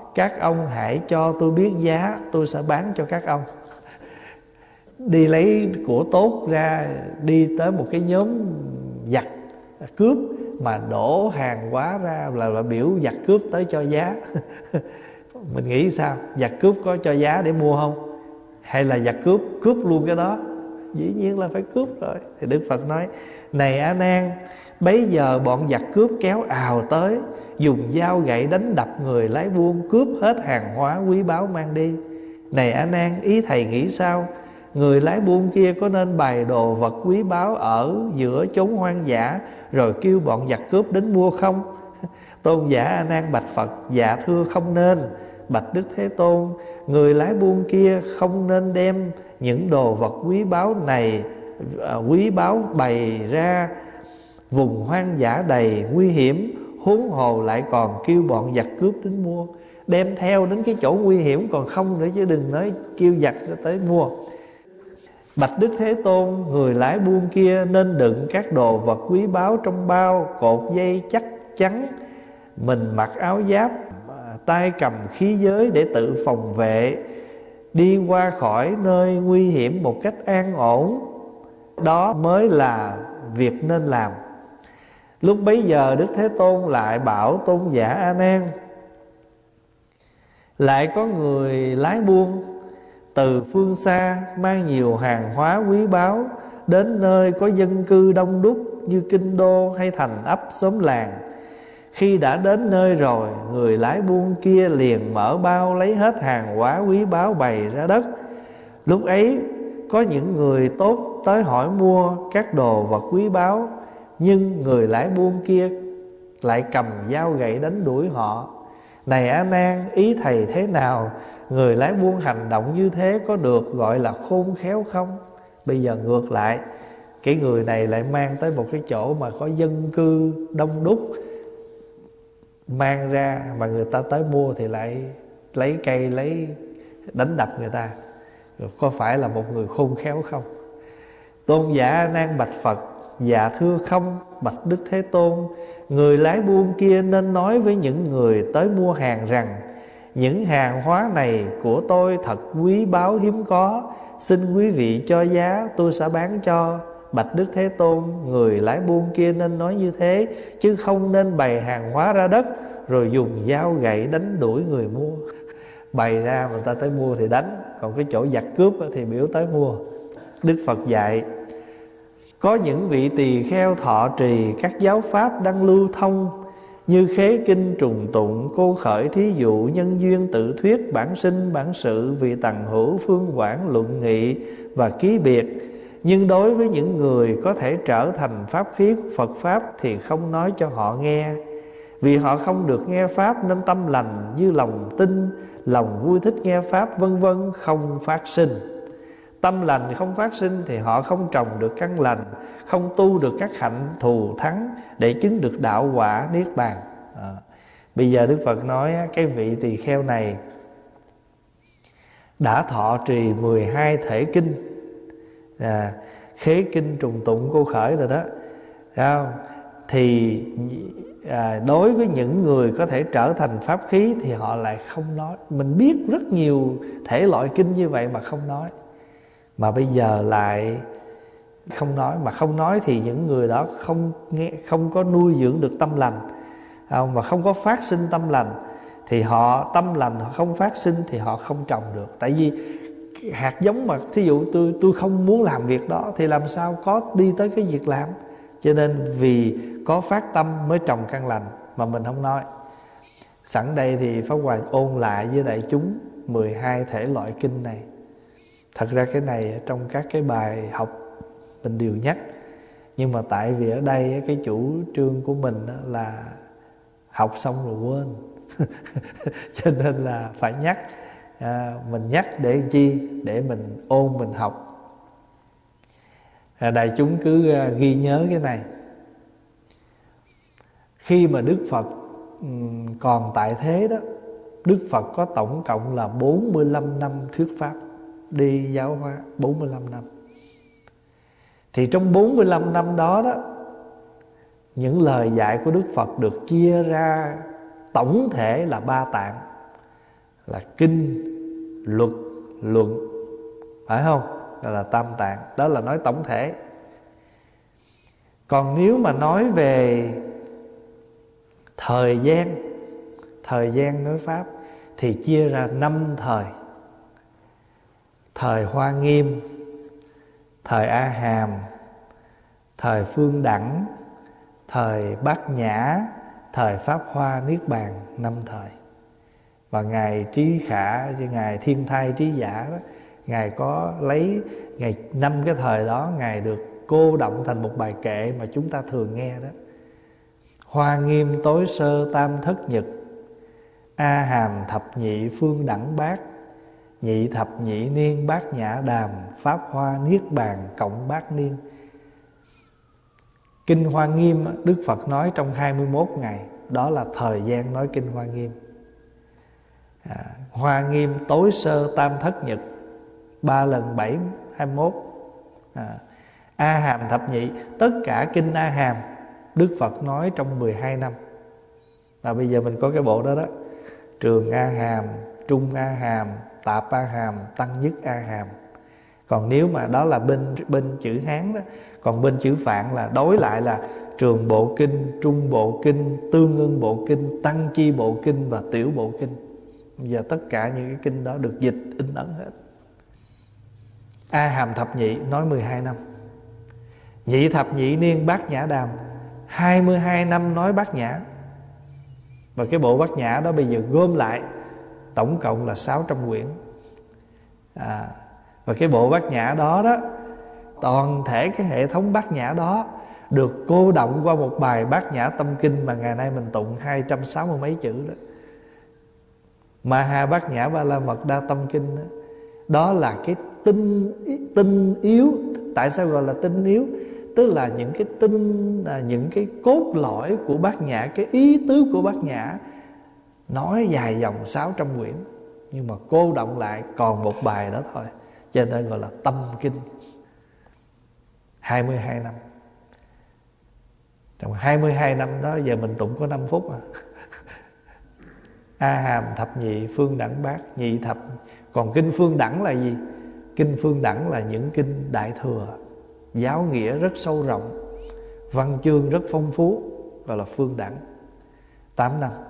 các ông hãy cho tôi biết giá, tôi sẽ bán cho các ông. Đi lấy của tốt ra, đi tới một cái nhóm giặc cướp mà đổ hàng hóa ra là biểu giặc cướp tới cho giá. Mình nghĩ sao? Giặc cướp có cho giá để mua không? Hay là giặc cướp cướp luôn cái đó? Dĩ nhiên là phải cướp rồi. Thì Đức Phật nói: này A Nan, bấy giờ bọn giặc cướp kéo ào tới, dùng dao gậy đánh đập người lái buôn, cướp hết hàng hóa quý báu mang đi. Này A Nan, ý thầy nghĩ sao? Người lái buôn kia có nên bày đồ vật quý báu ở giữa chốn hoang dã rồi kêu bọn giặc cướp đến mua không? Tôn giả A Nan bạch Phật: dạ thưa không nên. Bạch Đức Thế Tôn, người lái buôn kia không nên đem những đồ vật quý báu này quý báu bày ra vùng hoang dã đầy nguy hiểm, huống hồ lại còn kêu bọn giặc cướp đến mua. Đem theo đến cái chỗ nguy hiểm còn không nữa, chứ đừng nói kêu giặc tới mua. Bạch Đức Thế Tôn, người lái buôn kia nên đựng các đồ vật quý báu trong bao, cột dây chắc chắn, mình mặc áo giáp, tay cầm khí giới để tự phòng vệ, đi qua khỏi nơi nguy hiểm một cách an ổn. Đó mới là việc nên làm. Lúc bấy giờ Đức Thế Tôn lại bảo tôn giả A Nan: lại có người lái buôn từ phương xa mang nhiều hàng hóa quý báu đến nơi có dân cư đông đúc như kinh đô hay thành ấp xóm làng. Khi đã đến nơi rồi, người lái buôn kia liền mở bao lấy hết hàng hóa quý báu bày ra đất. Lúc ấy có những người tốt tới hỏi mua các đồ vật quý báu, nhưng người lái buôn kia lại cầm dao gậy đánh đuổi họ. Này A Nan, ý thầy thế nào? Người lái buôn hành động như thế có được gọi là khôn khéo không? Bây giờ ngược lại, cái người này lại mang tới một cái chỗ mà có dân cư đông đúc, mang ra mà người ta tới mua thì lại lấy cây lấy đánh đập người ta. Có phải là một người khôn khéo không? Tôn giả A Nan bạch Phật: dạ thưa không. Bạch Đức Thế Tôn, người lái buôn kia nên nói với những người tới mua hàng rằng: những hàng hóa này của tôi thật quý báu hiếm có, xin quý vị cho giá, tôi sẽ bán cho. Bạch Đức Thế Tôn, người lái buôn kia nên nói như thế, chứ không nên bày hàng hóa ra đất rồi dùng dao gậy đánh đuổi người mua. Bày ra mà ta tới mua thì đánh, còn cái chỗ giặc cướp thì biểu tới mua. Đức Phật dạy: có những vị tỳ kheo thọ trì các giáo pháp đang lưu thông, như khế kinh, trùng tụng, cô khởi, thí dụ, nhân duyên, tự thuyết, bản sinh, bản sự, vị tằng hữu, phương quảng, luận nghị và ký biệt. Nhưng đối với những người có thể trở thành pháp khí Phật Pháp thì không nói cho họ nghe. Vì họ không được nghe Pháp nên tâm lành như lòng tin, lòng vui thích nghe Pháp vân vân không phát sinh. Tâm lành không phát sinh thì họ không trồng được căn lành, không tu được các hạnh thù thắng để chứng được đạo quả niết bàn. Bây giờ Đức Phật nói cái vị tỳ kheo này đã thọ trì 12 thể kinh, khế kinh, trùng tụng, cô khởi rồi đó, thì đối với những người có thể trở thành pháp khí thì họ lại không nói. Mình biết rất nhiều thể loại kinh như vậy mà không nói, mà bây giờ lại không nói. Mà không nói thì những người đó không nghe, không có nuôi dưỡng được tâm lành, mà không có phát sinh tâm lành, thì họ tâm lành họ không phát sinh thì họ không trồng được. Tại vì hạt giống mà thí dụ tôi không muốn làm việc đó thì làm sao có đi tới cái việc làm. Cho nên vì có phát tâm mới trồng căn lành mà mình không nói. Sẵn đây thì Pháp Hòa ôn lại với đại chúng 12 thể loại kinh này. Thật ra cái này trong các cái bài học mình đều nhắc, nhưng mà tại vì ở đây cái chủ trương của mình là học xong rồi quên cho nên là phải nhắc. Mình nhắc để chi? Để mình ôn, mình học. Đại chúng cứ ghi nhớ cái này. Khi mà Đức Phật còn tại thế đó, Đức Phật có tổng cộng là 45 năm thuyết pháp, đi giáo hóa 45 năm. Thì trong 45 năm đó đó, những lời dạy của Đức Phật được chia ra tổng thể là 3 tạng. là kinh, luật, luận, phải không? Đó là Tam Tạng. Đó là nói tổng thể. Còn nếu mà nói về thời gian nói pháp thì chia ra 5 thời. Thời Hoa Nghiêm, thời A Hàm, thời Phương Đẳng, thời Bát Nhã, thời Pháp Hoa, Niết Bàn, 5 thời. Và Ngài Trí Khả, Ngài Thiên Thai Trí Giả đó, Ngài có lấy 5 cái thời đó, Ngài được cô động thành một bài kệ mà chúng ta thường nghe đó. Hoa Nghiêm tối sơ tam thất nhật, A Hàm thập nhị phương đẳng bát, nhị thập nhị niên bát nhã đàm, Pháp Hoa Niết Bàn cộng bát niên. Kinh Hoa Nghiêm Đức Phật nói trong 21 ngày. Đó là thời gian nói Kinh Hoa Nghiêm. Hoa Nghiêm tối sơ tam thất nhật, 3 lần 7, 21. A Hàm thập nhị, tất cả Kinh A Hàm Đức Phật nói trong 12 năm. Và bây giờ mình có cái bộ đó đó. Trường A Hàm, Trung A Hàm, Tạp A Hàm, Tăng Nhất A Hàm. Còn nếu mà đó là bên chữ Hán đó. Còn bên chữ Phạn là đối lại là Trường Bộ Kinh, Trung Bộ Kinh, Tương Ưng Bộ Kinh, Tăng Chi Bộ Kinh và Tiểu Bộ Kinh. Bây giờ tất cả những cái kinh đó được dịch in ấn hết. A Hàm thập nhị nói 12 năm. Nhị thập nhị niên bát nhã đàm, 22 năm nói bát nhã. Và cái bộ bát nhã đó bây giờ gom lại tổng cộng là 600 quyển. Và cái bộ bát nhã đó đó, toàn thể cái hệ thống bát nhã đó được cô động qua một bài Bát Nhã Tâm Kinh mà ngày nay mình tụng 260 mấy chữ đó. Maha Bát Nhã Ba La Mật Đa Tâm Kinh đó. Đó là cái tinh yếu. Tại sao gọi là tinh yếu? Tức là những cái những cái cốt lõi của Bát Nhã, cái ý tứ của Bát Nhã nói dài dòng 600 quyển, nhưng mà cô động lại còn một bài đó thôi, cho nên gọi là Tâm Kinh. 22 năm. Trong 22 năm đó giờ mình tụng có 5 phút à. A Hàm thập nhị phương đẳng bát, nhị thập. Còn kinh phương đẳng là gì? Kinh phương đẳng là những kinh Đại Thừa, giáo nghĩa rất sâu rộng, văn chương rất phong phú, gọi là phương đẳng. 8 năm.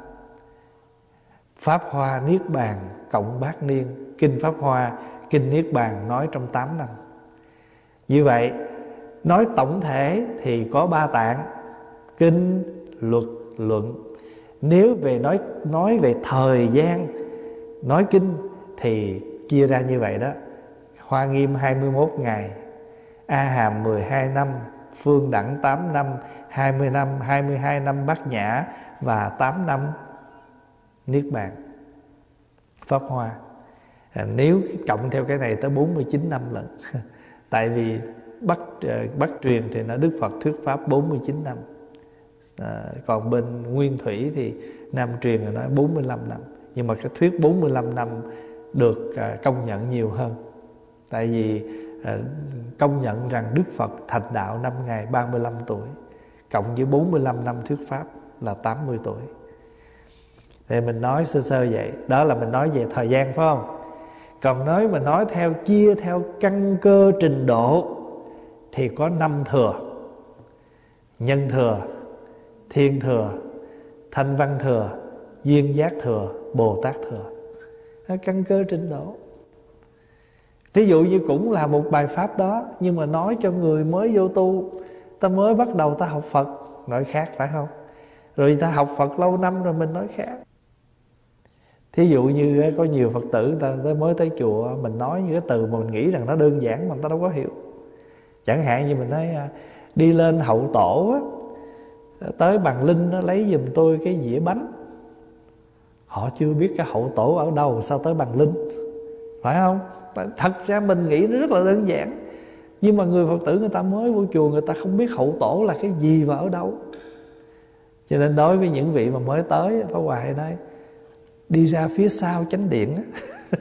Pháp Hoa Niết Bàn cộng bát niên. Kinh Pháp Hoa, kinh Niết Bàn nói trong 8 năm. Như vậy nói tổng thể thì có 3 tạng: kinh, luật, luận. Nếu về nói về thời gian nói kinh thì chia ra như vậy đó. Hoa Nghiêm 21 ngày, A Hàm 12 năm, Phương Đẳng 8 năm, 20 năm, 22 năm Bát Nhã và 8 năm Niết Bàn Pháp Hoa. Nếu cộng theo cái này tới 49 năm lận. Tại vì Bắc truyền thì nó Đức Phật thuyết pháp 49 năm. Còn bên Nguyên Thủy thì Nam truyền là nói 45 năm. Nhưng mà cái thuyết 45 năm được công nhận nhiều hơn. Tại vì công nhận rằng Đức Phật thành đạo năm Ngài 35 tuổi, cộng với 45 năm thuyết pháp là 80 tuổi. Thì mình nói sơ sơ vậy. Đó là mình nói về thời gian, phải không? Còn mình nói chia theo căn cơ trình độ thì có 5 thừa: Nhân thừa, Thiên thừa, Thanh văn thừa, Duyên giác thừa, Bồ Tát thừa. Căn cơ trình độ. Thí dụ như cũng là một bài pháp đó, nhưng mà nói cho người mới vô tu, ta mới bắt đầu ta học Phật, nói khác, phải không? Rồi ta học Phật lâu năm rồi mình nói khác. Thí dụ như có nhiều Phật tử ta mới tới chùa, mình nói những cái từ mà mình nghĩ rằng nó đơn giản mà người ta đâu có hiểu. Chẳng hạn như mình nói đi lên hậu tổ á, tới Bàn Linh nó lấy giùm tôi cái dĩa bánh. Họ chưa biết cái hậu tổ ở đâu, sao tới Bàn Linh, phải không? Thật ra mình nghĩ nó rất là đơn giản, nhưng mà người Phật tử người ta mới vô chùa, người ta không biết hậu tổ là cái gì và ở đâu. Cho nên đối với những vị mà mới tới, Pháp Hòa hay nói đi ra phía sau chánh điện á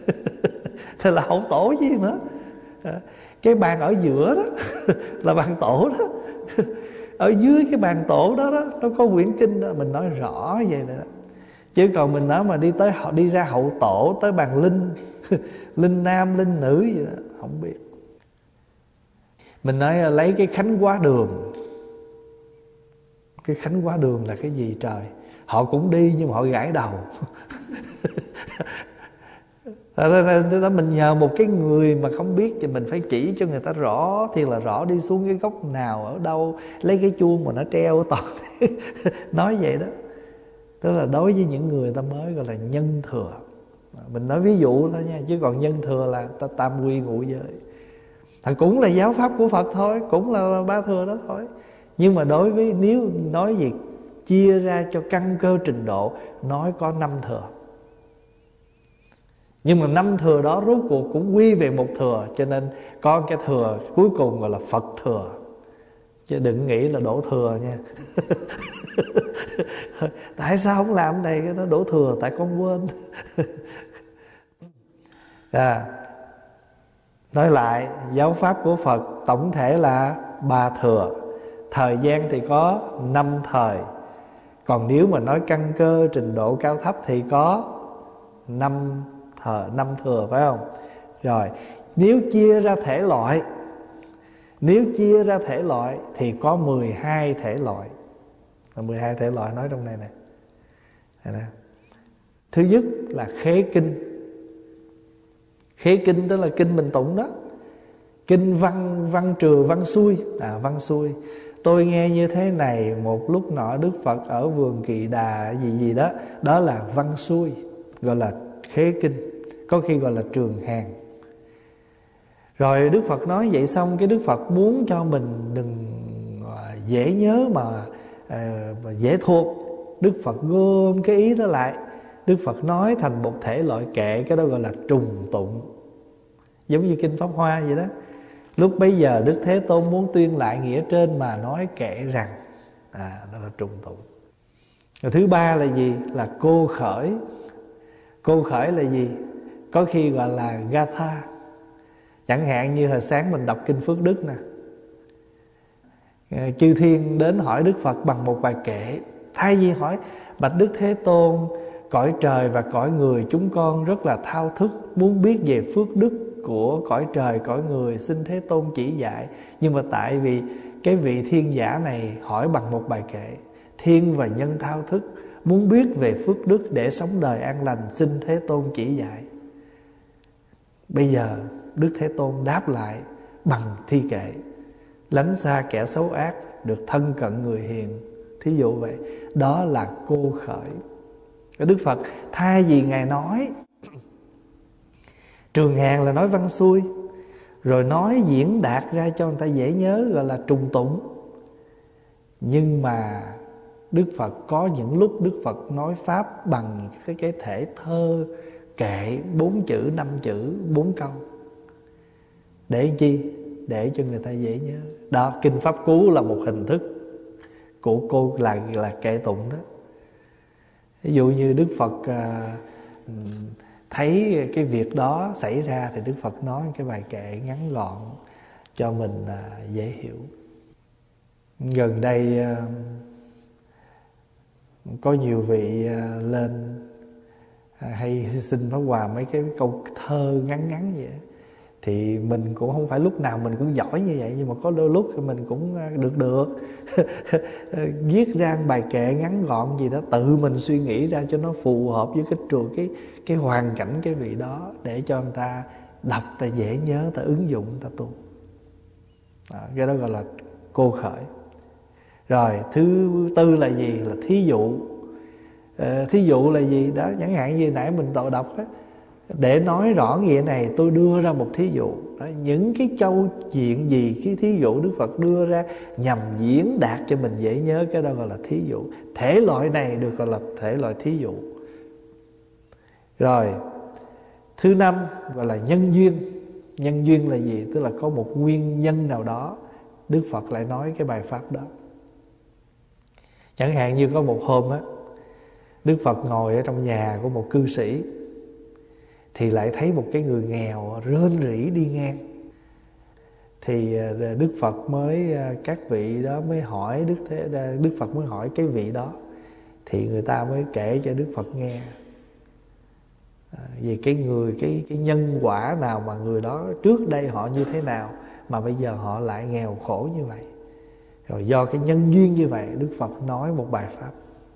thì là hậu tổ gì nữa. Cái bàn ở giữa đó là bàn tổ đó. Ở dưới cái bàn tổ đó nó có quyển kinh đó. Mình nói rõ vậy đó. Chứ còn mình nói mà đi ra hậu tổ, tới bàn linh linh nam linh nữ gì đó không biết. Mình nói lấy cái khánh hóa đường. Cái khánh hóa đường là cái gì trời? Họ cũng đi nhưng mà họ gãi đầu. Đó mình nhờ một cái người mà không biết thì mình phải chỉ cho người ta rõ, thiệt là rõ, đi xuống cái góc nào, ở đâu, lấy cái chuông mà nó treo toàn. Nói vậy đó. Tức là đối với những người ta mới gọi là nhân thừa. Mình nói ví dụ thôi nha, chứ còn nhân thừa là ta tam quy ngũ giới. Cũng là giáo pháp của Phật thôi, cũng là ba thừa đó thôi. Nhưng mà đối với, nếu nói gì chia ra cho căn cơ trình độ, nói có 5 thừa. Nhưng mà 5 thừa đó rốt cuộc cũng quy về một thừa, cho nên có cái thừa cuối cùng gọi là Phật thừa. Chứ đừng nghĩ là đổ thừa nha. Tại sao không làm này, cái nó đổ thừa? Tại con quên. Nói lại, giáo pháp của Phật tổng thể là 3 thừa. Thời gian thì có 5 thời. Còn nếu mà nói căn cơ trình độ cao thấp thì có 5 thừa, phải không? Rồi, nếu chia ra thể loại thì có 12 thể loại. 12 thể loại nói trong này nè. Thứ nhất là khế kinh. Khế kinh tức là kinh mình tụng đó. Kinh văn trừ, văn xuôi. Văn xuôi. Tôi nghe như thế này, một lúc nọ Đức Phật ở vườn Kỳ Đà gì đó. Đó là văn xuôi, gọi là khế kinh. Có khi gọi là trường hàng. Rồi Đức Phật nói vậy xong, cái Đức Phật muốn cho mình đừng dễ nhớ mà dễ thuộc. Đức Phật gom cái ý đó lại, Đức Phật nói thành một thể loại kệ. Cái đó gọi là trùng tụng. Giống như kinh Pháp Hoa vậy đó. Lúc bấy giờ Đức Thế Tôn muốn tuyên lại nghĩa trên mà nói kệ rằng. Đó là trùng tụng. Rồi thứ ba là gì? Là cô khởi. Cô khởi là gì? Có khi gọi là Gatha. Chẳng hạn như hồi sáng mình đọc kinh Phước Đức nè. Chư thiên đến hỏi Đức Phật bằng một bài kệ. Thay vì hỏi: bạch Đức Thế Tôn, cõi trời và cõi người chúng con rất là thao thức, muốn biết về phước đức của cõi trời cõi người, xin Thế Tôn chỉ dạy. Nhưng mà tại vì cái vị thiên giả này hỏi bằng một bài kệ, thiên và nhân thao thức, muốn biết về phước đức để sống đời an lành, xin Thế Tôn chỉ dạy. Bây giờ Đức Thế Tôn đáp lại bằng thi kệ: lánh xa kẻ xấu ác, được thân cận người hiền. Thí dụ vậy. Đó là cô khởi. Đức Phật thay vì Ngài nói trường hàng là nói văn xuôi, rồi nói diễn đạt ra cho người ta dễ nhớ, gọi là trùng tụng. Nhưng mà Đức Phật có những lúc Đức Phật nói Pháp bằng cái thể thơ kệ 4 chữ, 5 chữ, 4 câu. Để chi? Để cho người ta dễ nhớ. Đó, kinh Pháp Cú là một hình thức của cô là kệ tụng đó. Ví dụ như Đức Phật thấy cái việc đó xảy ra thì Đức Phật nói cái bài kệ ngắn gọn cho mình dễ hiểu. Gần đây có nhiều vị lên hay xin Pháp Hòa mấy cái câu thơ ngắn vậy. Thì mình cũng không phải lúc nào mình cũng giỏi như vậy, nhưng mà có đôi lúc mình cũng được viết ra bài kệ ngắn gọn gì đó, tự mình suy nghĩ ra cho nó phù hợp với cái hoàn cảnh cái vị đó, để cho người ta đọc, ta dễ nhớ, ta ứng dụng, ta tu. Cái đó gọi là cô khởi. Rồi thứ tư là gì? Là thí dụ. Thí dụ là gì? Đó, chẳng hạn như nãy mình tội đọc á, để nói rõ nghĩa này tôi đưa ra một thí dụ. Đó, những cái câu chuyện gì, cái thí dụ Đức Phật đưa ra nhằm diễn đạt cho mình dễ nhớ, cái đó gọi là thí dụ. Thể loại này được gọi là thể loại thí dụ. Rồi thứ năm gọi là nhân duyên. Nhân duyên là gì? Tức là có một nguyên nhân nào đó Đức Phật lại nói cái bài pháp đó. Chẳng hạn như có một hôm á, Đức Phật ngồi ở trong nhà của một cư sĩ, thì lại thấy một cái người nghèo rên rỉ đi ngang. Thì Đức Phật mới, các vị đó mới hỏi Đức Phật mới hỏi cái vị đó. thì người ta mới kể cho Đức Phật nghe về cái nhân quả nào mà người đó trước đây họ như thế nào mà bây giờ họ lại nghèo khổ như vậy. Rồi do cái nhân duyên như vậy, Đức Phật nói một bài pháp.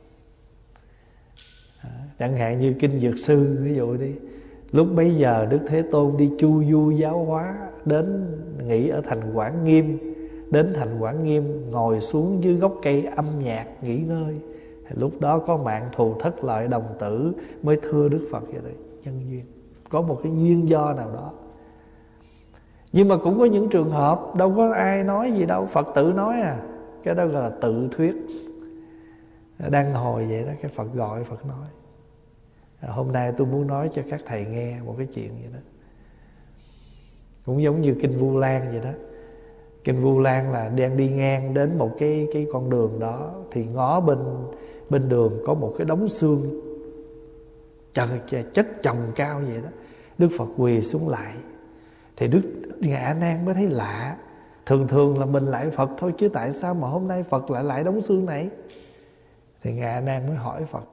Chẳng hạn như Kinh Dược Sư, ví dụ đi, lúc bấy giờ Đức Thế Tôn đi chu du giáo hóa, đến nghỉ ở thành Quảng Nghiêm. Đến thành Quảng Nghiêm, ngồi xuống dưới gốc cây âm nhạc nghỉ ngơi. Lúc đó có mạng Thù Thất Lợi đồng tử mới thưa Đức Phật vậy đấy. Nhân duyên, có một cái duyên do nào đó. Nhưng mà cũng có những trường hợp đâu có ai nói gì đâu, Phật tự nói à. Cái đó gọi là tự thuyết. Đang ngồi vậy đó, cái Phật gọi, Phật nói. Hôm nay tôi muốn nói cho các thầy nghe một cái chuyện vậy đó. Cũng giống như Kinh Vu Lan vậy đó. Kinh Vu Lan là đang đi ngang đến một cái con đường đó, thì ngó bên đường có một cái đống xương chất chồng cao vậy đó. Đức Phật quỳ xuống lại. Thì Ngài A Nan mới thấy lạ. Thường là mình lại Phật thôi, chứ tại sao mà hôm nay Phật lại đống xương này? Thì Ngài A Nan mới hỏi Phật: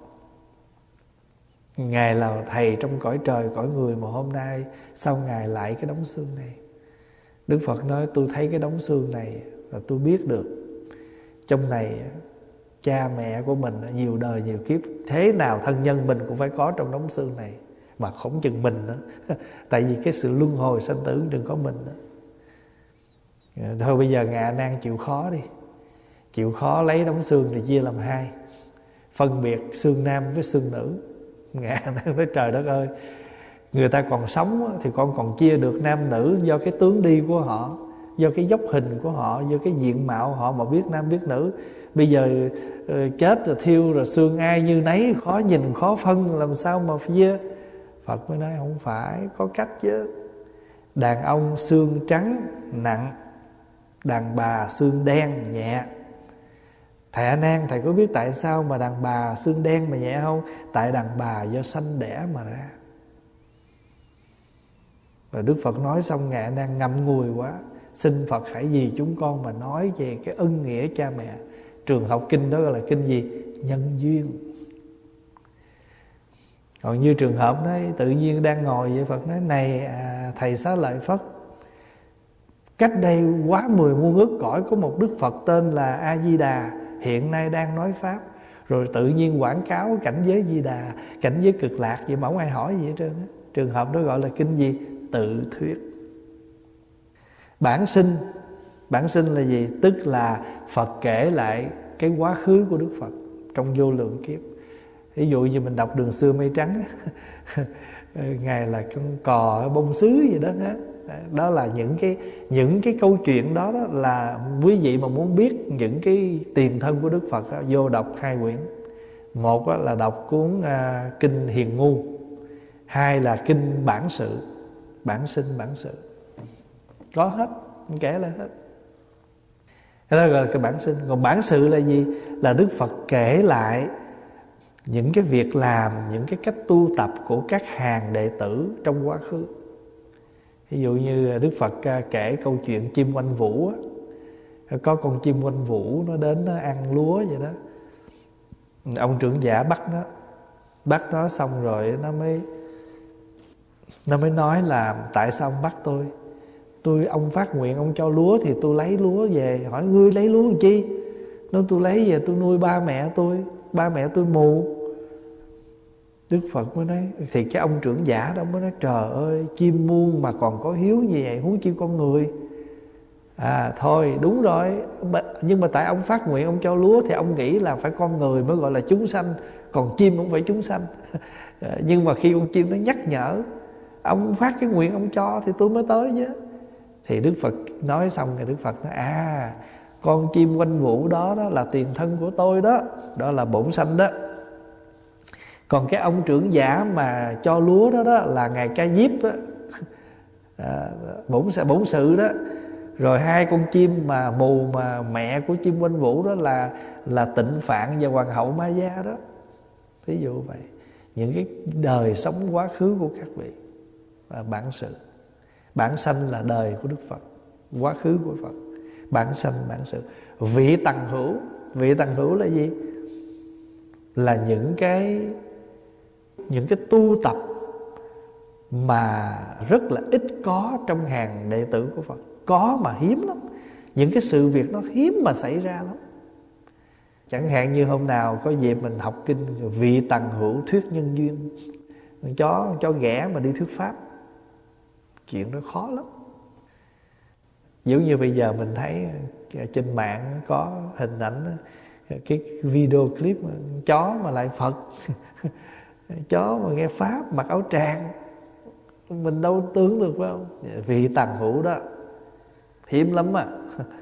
Ngài là thầy trong cõi trời cõi người, mà hôm nay sao Ngài lại cái đống xương này? Đức Phật nói: tôi thấy cái đống xương này và tôi biết được trong này cha mẹ của mình nhiều đời nhiều kiếp, thế nào thân nhân mình cũng phải có trong đống xương này, mà không chừng mình nữa. Tại vì cái sự luân hồi sanh tử đừng có mình nữa. Thôi bây giờ Ngài A Nan chịu khó đi. Chịu khó lấy đống xương này chia làm hai, phân biệt xương nam với xương nữ. Ngài A Nan nói: trời đất ơi, người ta còn sống thì con còn chia được nam nữ do cái tướng đi của họ, do cái dốc hình của họ, do cái diện mạo họ mà biết nam biết nữ. Bây giờ chết rồi thiêu rồi xương ai như nấy, khó nhìn khó phân, làm sao mà chia? Phật mới nói: không phải, có cách chứ. Đàn ông xương trắng nặng, đàn bà xương đen nhẹ. Thầy A Nan, thầy có biết tại sao mà đàn bà xương đen mà nhẹ không? Tại đàn bà do sanh đẻ mà ra. Và Đức Phật nói xong, Ngài A Nan ngậm ngùi quá. Xin Phật hãy vì chúng con mà nói về cái ân nghĩa cha mẹ. Trường học kinh đó gọi là kinh gì? Nhân duyên. Còn như trường hợp đó, tự nhiên đang ngồi vậy, Phật nói: này thầy Xá Lợi Phất, cách đây quá 10 muôn ức cõi có một Đức Phật tên là A Di Đà, hiện nay đang nói pháp. Rồi tự nhiên quảng cáo cảnh giới Di Đà, cảnh giới cực lạc, vậy mà không ai hỏi gì hết trơn á. Trường hợp đó gọi là kinh gì? Tự thuyết. Bản sinh là gì? Tức là Phật kể lại cái quá khứ của Đức Phật trong vô lượng kiếp. Ví dụ như mình đọc Đường Xưa Mây Trắng, Ngài là con cò bông sứ gì đó á. Đó là những cái câu chuyện đó, là quý vị mà muốn biết những cái tiền thân của Đức Phật đó, vô đọc 2 quyển. Một là đọc cuốn Kinh Hiền Ngu, 2 là Kinh Bản Sự. Bản sinh bản sự có hết, kể lại hết. Cái đó gọi là cái bản sinh. Còn bản sự là gì? Là Đức Phật kể lại những cái việc làm, những cái cách tu tập của các hàng đệ tử trong quá khứ. Ví dụ như Đức Phật kể câu chuyện chim oanh vũ. Có con chim oanh vũ nó đến nó ăn lúa vậy đó. Ông trưởng giả bắt nó xong rồi nó mới nói là: tại sao ông bắt tôi ông phát nguyện ông cho lúa thì tôi lấy lúa về. Hỏi: ngươi lấy lúa làm chi? Nói: tôi lấy về tôi nuôi ba mẹ tôi mù. Đức Phật mới nói, thì cái ông trưởng giả đó mới nói: trời ơi, chim muôn mà còn có hiếu như vậy, huống chi con người. Thôi đúng rồi, nhưng mà tại ông phát nguyện ông cho lúa thì ông nghĩ là phải con người mới gọi là chúng sanh, còn chim không phải chúng sanh. Nhưng mà khi con chim nó nhắc nhở, ông phát cái nguyện ông cho thì tôi mới tới chứ. Thì Đức Phật nói xong rồi Đức Phật nói: con chim oanh vũ đó là tiền thân của tôi đó, đó là bổn sanh đó. Còn cái ông trưởng giả mà cho lúa đó là Ngài Ca Diếp đó, bổn sự đó. Rồi 2 con chim mà mù mà mẹ của chim oanh vũ đó là Tịnh Phạn và Hoàng hậu Ma Gia đó. Ví dụ vậy. Những cái đời sống quá khứ của các vị và bản sự. Bản sanh là đời của Đức Phật, quá khứ của Phật. Bản sanh, bản sự. Vị tằng hữu là gì? là những cái tu tập mà rất là ít có trong hàng đệ tử của Phật. Có mà hiếm lắm. Những cái sự việc nó hiếm mà xảy ra lắm. Chẳng hạn như hôm nào có dịp mình học kinh Vị Tần Hữu Thuyết Nhân Duyên, chó ghẻ mà đi thuyết pháp, chuyện đó khó lắm. Giống như bây giờ mình thấy trên mạng có hình ảnh, cái video clip chó mà lại Phật chó mà nghe pháp mặc áo tràng, mình đâu tưởng được phải không? Vị Tần Hữu đó hiếm lắm à.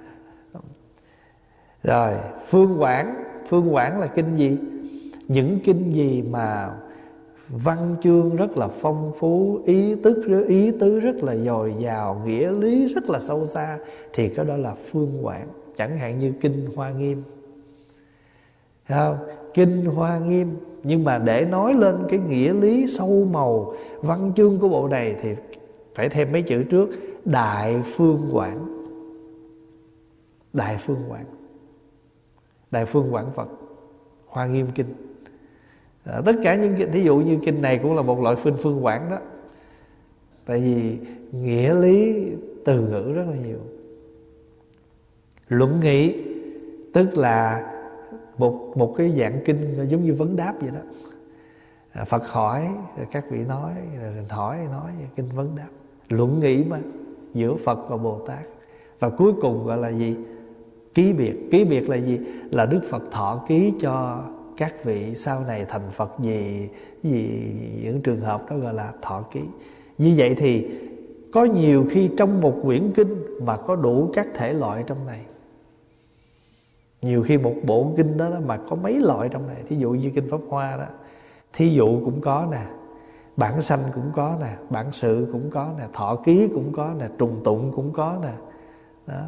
Rồi Phương Quảng là kinh gì? Những kinh gì mà văn chương rất là phong phú, ý tứ rất là dồi dào, nghĩa lý rất là sâu xa, thì cái đó là Phương Quảng. Chẳng hạn như kinh Hoa Nghiêm, thấy không? Kinh Hoa Nghiêm, nhưng mà để nói lên cái nghĩa lý sâu màu văn chương của bộ này thì phải thêm mấy chữ trước: Đại Phương Quảng. Đại Phương Quảng, Đại Phương Quảng Phật, Hoa Nghiêm kinh. Tất cả những kinh, thí dụ như kinh này cũng là một loại phương quảng đó. Tại vì nghĩa lý từ ngữ rất là nhiều. Luận nghị tức là một cái dạng kinh giống như vấn đáp vậy đó. Phật hỏi rồi các vị nói, rồi hỏi nói, kinh vấn đáp. Luận nghị mà giữa Phật và Bồ Tát. Và cuối cùng gọi là gì? Ký biệt. Ký biệt là gì? Là Đức Phật thọ ký cho các vị sau này thành Phật gì những trường hợp đó gọi là thọ ký. Như vậy thì có nhiều khi trong một quyển kinh mà có đủ các thể loại trong này. Nhiều khi một bộ kinh đó mà có mấy loại trong này. Thí dụ như kinh Pháp Hoa đó, thí dụ cũng có nè, bản sanh cũng có nè, bản sự cũng có nè, thọ ký cũng có nè, trùng tụng cũng có nè, đó.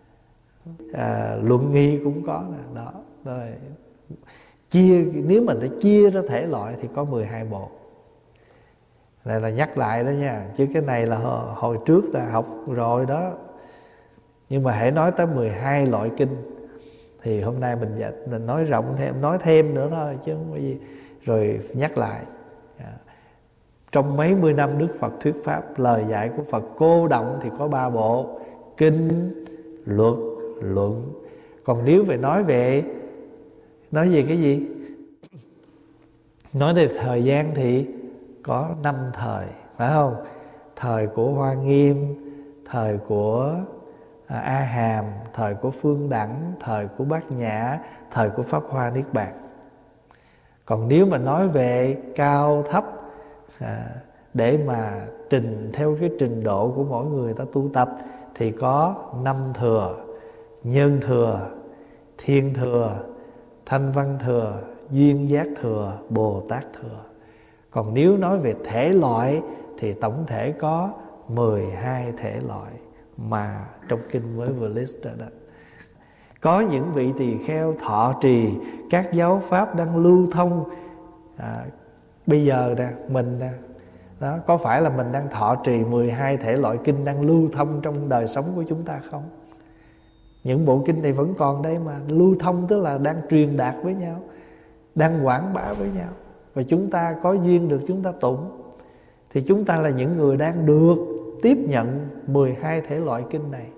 Luận nghi cũng có nè, đó. Rồi nếu mình đã chia ra thể loại thì có 12 bộ. Này là nhắc lại đó nha, chứ cái này là hồi trước là học rồi đó. Nhưng mà hãy nói tới 12 loại kinh thì hôm nay mình nói rộng thêm, nói thêm nữa thôi chứ không có gì. Rồi nhắc lại, trong mấy mươi năm Đức Phật thuyết pháp, lời dạy của Phật cô động thì có 3 bộ: kinh, luật, luận. Còn nếu phải nói về cái gì? Nói về thời gian thì có 5 thời, phải không? Thời của Hoa Nghiêm, thời của A Hàm, thời của Phương Đẳng, thời của Bát Nhã, thời của Pháp Hoa Niết Bàn. Còn nếu mà nói về cao thấp, để mà trình theo cái trình độ của mỗi người ta tu tập, thì có 5 thừa: Nhân thừa, Thiên thừa, Thanh Văn thừa, Duyên Giác thừa, Bồ Tát thừa. Còn nếu nói về thể loại thì tổng thể có 12 thể loại mà trong kinh mới vừa list ra đó. Có những vị tỳ kheo thọ trì các giáo pháp đang lưu thông. Bây giờ nè, mình nè, đó, có phải là mình đang thọ trì 12 thể loại kinh đang lưu thông trong đời sống của chúng ta không? Những bộ kinh này vẫn còn đây mà. Lưu thông tức là đang truyền đạt với nhau, đang quảng bá với nhau. Và chúng ta có duyên được chúng ta tụng, thì chúng ta là những người đang được tiếp nhận 12 thể loại kinh này.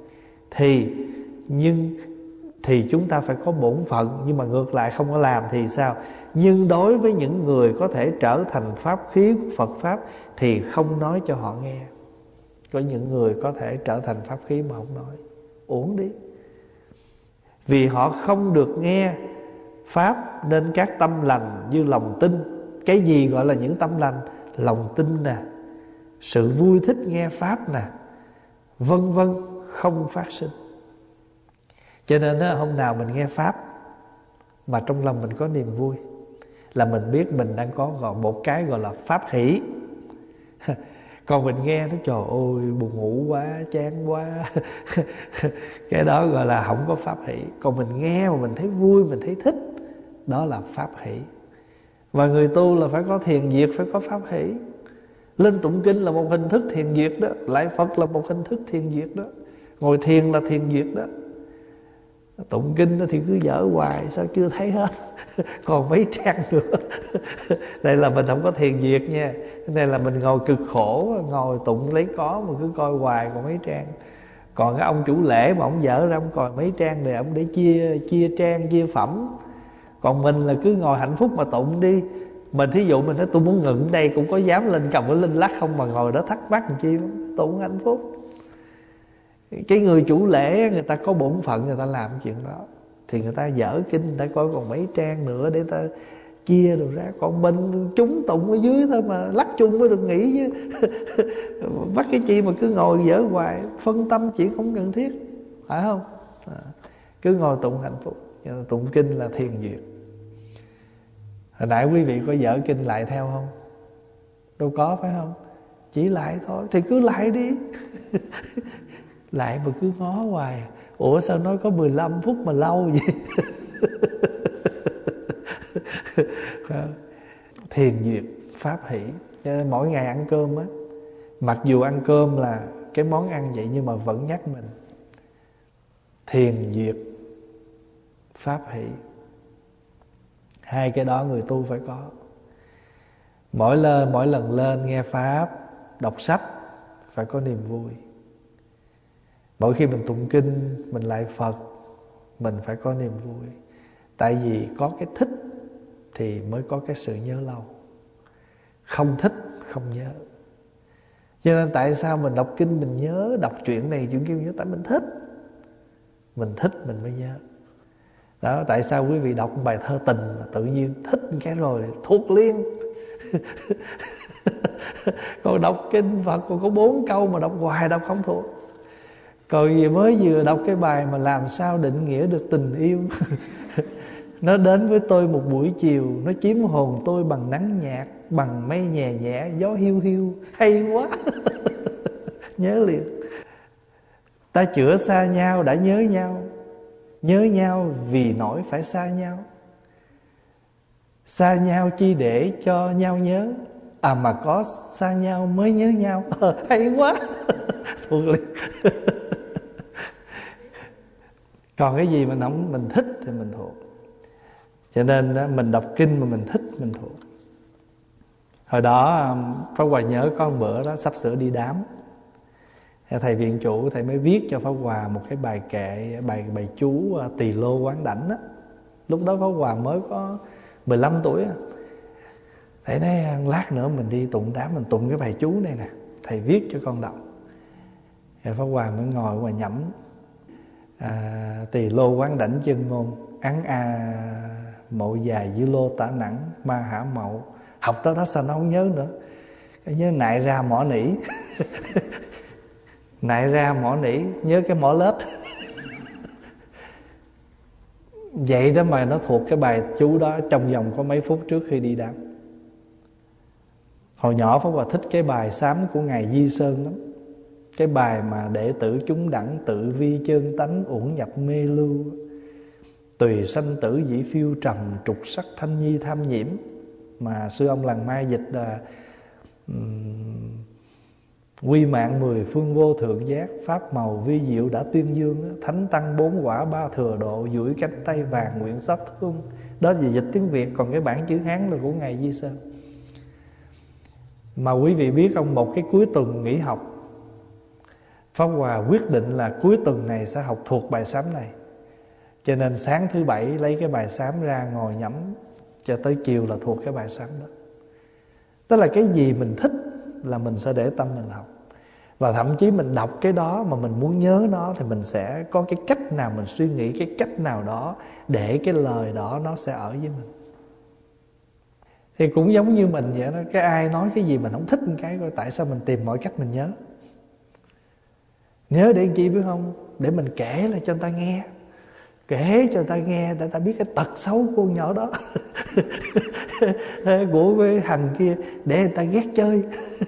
Thì chúng ta phải có bổn phận. Nhưng mà ngược lại không có làm thì sao? Nhưng đối với những người có thể trở thành pháp khí của Phật Pháp thì không nói cho họ nghe. Có những người có thể trở thành pháp khí mà không nói, uổng đi. Vì họ không được nghe Pháp nên các tâm lành như lòng tin. Cái gì gọi là những tâm lành? Lòng tin nè, sự vui thích nghe Pháp nè, vân vân, không phát sinh. Cho nên hôm nào mình nghe Pháp mà trong lòng mình có niềm vui là mình biết mình đang có một cái gọi là Pháp hỷ. Còn mình nghe nó trời ơi buồn ngủ quá, chán quá cái đó gọi là không có Pháp hỷ. Còn mình nghe mà mình thấy vui, mình thấy thích, đó là Pháp hỷ. Và người tu là phải có thiền diệt, phải có Pháp hỷ. Lên tụng kinh là một hình thức thiền diệt đó, lại Phật là một hình thức thiền diệt đó, ngồi thiền là thiền diệt đó. Tụng kinh thì cứ dở hoài, sao chưa thấy hết? Còn mấy trang nữa. Đây là mình không có thiền diệt nha. Đây là mình ngồi cực khổ, ngồi tụng lấy có mà cứ coi hoài còn mấy trang. Còn cái ông chủ lễ mà ông dở ra ông coi mấy trang này, ông để chia trang, chia phẩm. Còn mình là cứ ngồi hạnh phúc mà tụng đi. Mình thí dụ mình nói tôi muốn ngừng đây, cũng có dám lên cầm cái linh lắc không, mà ngồi đó thắc mắc làm chi, tụng hạnh phúc. Cái người chủ lễ người ta có bổn phận, người ta làm chuyện đó thì người ta dở kinh, người ta coi còn mấy trang nữa để ta chia được ra. Còn mình chúng tụng ở dưới thôi mà lắc chung mới được nghỉ chứ. Bắt cái chi mà cứ ngồi dở hoài, phân tâm chuyện không cần thiết, phải không? Cứ ngồi tụng hạnh phúc. Tụng kinh là thiền duyệt. Hồi nãy quý vị có dở kinh lại theo không? Đâu có, phải không? Chỉ lại thôi thì cứ lại đi. Lại mà cứ ngó hoài, ủa sao nói có 15 phút mà lâu vậy? Thiền duyệt pháp hỷ. Cho nên mỗi ngày ăn cơm á, mặc dù ăn cơm là cái món ăn vậy, nhưng mà vẫn nhắc mình thiền duyệt pháp hỷ. Hai cái đó người tu phải có. Mỗi lần lên nghe pháp, đọc sách phải có niềm vui. Mỗi khi mình tụng kinh, mình lại Phật, mình phải có niềm vui. Tại vì có cái thích thì mới có cái sự nhớ lâu. Không thích không nhớ. Cho nên tại sao mình đọc kinh mình nhớ, đọc chuyện này chuyện kia nhớ? Tại mình thích. Mình thích mình mới nhớ. Đó, tại sao quý vị đọc một bài thơ tình mà tự nhiên thích cái rồi thuộc liền. Còn đọc kinh Phật còn có 4 câu mà đọc hoài đọc không thuộc. Còn mới vừa đọc cái bài mà làm sao định nghĩa được tình yêu. Nó đến với tôi một buổi chiều, nó chiếm hồn tôi bằng nắng nhạt, bằng mây nhẹ nhẹ, gió hiu hiu. Hay quá. Nhớ liền. Ta chữa xa nhau đã nhớ nhau, nhớ nhau vì nỗi phải xa nhau. Xa nhau chi để cho nhau nhớ, à mà có xa nhau mới nhớ nhau. Hay quá. Thuộc liền. Còn cái gì mình thích thì mình thuộc. Cho nên mình đọc kinh mà mình thích mình thuộc. Hồi đó Pháp Hòa nhớ có một bữa đó sắp sửa đi đám, thầy viện chủ thầy mới viết cho Pháp Hòa một cái bài kệ, bài chú Tỳ Lô Quán Đảnh á. Lúc đó Pháp Hòa mới có 15 tuổi á. Thầy nói lát nữa mình đi tụng đám, mình tụng cái bài chú này nè, thầy viết cho con đọc. Pháp Hòa mới ngồi và nhẩm. Tỳ Lô Quán Đảnh chân ngôn, ắn mộ dài dư lô tả nặng, ma hả mậu. Học tới đó sao nó không nhớ nữa. Cái nhớ nại ra mỏ nỉ. Nại ra mỏ nỉ, nhớ cái mỏ lết. Vậy đó mà nó thuộc cái bài chú đó trong vòng có mấy phút trước khi đi đám. Hồi nhỏ Pháp Hòa thích cái bài sám của Ngài Di Sơn lắm. Cái bài mà đệ tử chúng đẳng tự vi chân tánh uổng nhập mê lưu, tùy sanh tử dĩ phiêu trầm, trục sắc thanh nhi tham nhiễm. Mà sư ông Làng Mai dịch là quy mạng 10 phương vô thượng giác, pháp màu vi diệu đã tuyên dương, thánh tăng 4 quả 3 thừa độ, duỗi cánh tay vàng nguyện xót thương. Đó là dịch tiếng Việt, còn cái bản chữ Hán là của Ngài Di Sơn. Mà quý vị biết không, một cái cuối tuần nghỉ học, Pháp Hòa quyết định là cuối tuần này sẽ học thuộc bài sám này. Cho nên sáng thứ Bảy lấy cái bài sám ra ngồi nhẩm cho tới chiều là thuộc cái bài sám đó. Tức là cái gì mình thích là mình sẽ để tâm mình học. Và thậm chí mình đọc cái đó mà mình muốn nhớ nó thì mình sẽ có cái cách nào mình suy nghĩ, cái cách nào đó để cái lời đó nó sẽ ở với mình. Thì cũng giống như mình vậy đó. Cái ai nói cái gì mình không thích một cái, rồi tại sao mình tìm mọi cách mình nhớ. Nhớ để chi biết không? Để mình kể lại cho người ta nghe. Kể cho người ta nghe để ta biết cái tật xấu của con nhỏ đó. Của cái thằng kia, để người ta ghét chơi.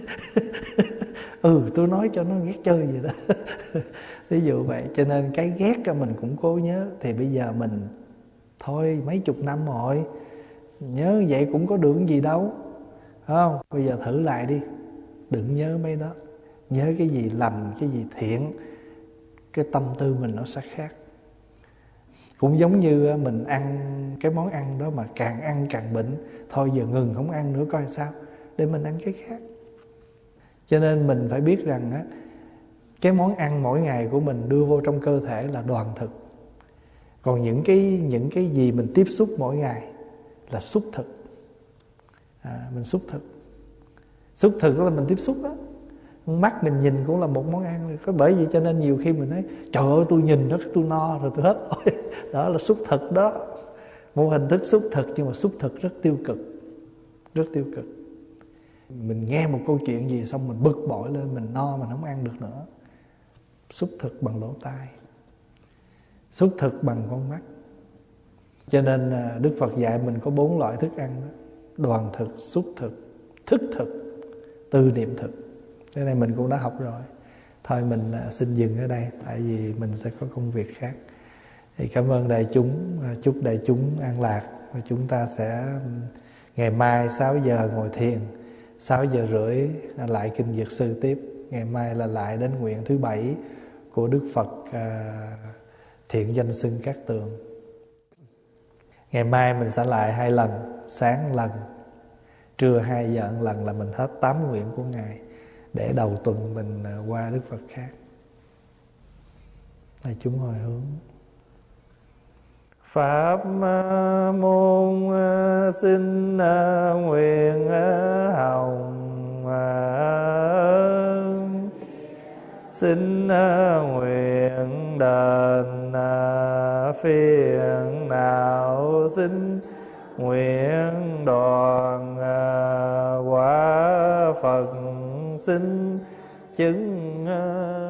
Tôi nói cho nó ghét chơi vậy đó. Ví dụ vậy. Cho nên cái ghét cho mình cũng cố nhớ. Thì bây giờ mình thôi mấy chục năm rồi, nhớ vậy cũng có được gì đâu, phải không? Bây giờ thử lại đi. Đừng nhớ mấy đó. Nhớ cái gì lành, cái gì thiện, cái tâm tư mình nó sẽ khác. Cũng giống như mình ăn cái món ăn đó mà càng ăn càng bệnh, thôi giờ ngừng không ăn nữa coi sao, để mình ăn cái khác. Cho nên mình phải biết rằng á, cái món ăn mỗi ngày của mình đưa vô trong cơ thể là đoàn thực. Còn những cái gì mình tiếp xúc mỗi ngày là xúc thực. Mình xúc thực. Xúc thực đó là mình tiếp xúc đó. Mắt mình nhìn cũng là một món ăn. Có bởi vậy cho nên nhiều khi mình nói trời ơi tôi nhìn đó tôi no rồi tôi hết rồi. Đó là xúc thực đó. Một hình thức xúc thực, nhưng mà xúc thực rất tiêu cực. Rất tiêu cực. Mình nghe một câu chuyện gì xong mình bực bội lên, mình no mình không ăn được nữa. Xúc thực bằng lỗ tai, xúc thực bằng con mắt. Cho nên Đức Phật dạy mình có 4 loại thức ăn đó: đoàn thực, xúc thực, thức thực, tư niệm thực. Cái này mình cũng đã học rồi. Thôi mình xin dừng ở đây, tại vì mình sẽ có công việc khác. Thì cảm ơn đại chúng, chúc đại chúng an lạc. Và chúng ta sẽ ngày mai 6 giờ ngồi thiền, 6 giờ rưỡi lại kinh Dược Sư tiếp. Ngày mai là lại đến nguyện thứ 7 của Đức Phật Thiện Danh Xưng Cát Tường. Ngày mai mình sẽ lại 2 lần, sáng 1 lần, trưa 2 giờ 1 lần, là mình hết 8 nguyện của Ngài, để đầu tuần mình qua Đức Phật khác. Đại chúng hồi hướng. Pháp môn xin nguyện hồng, xin nguyện đền phiền não, xin nguyện đoàn quả Phật, xin chứng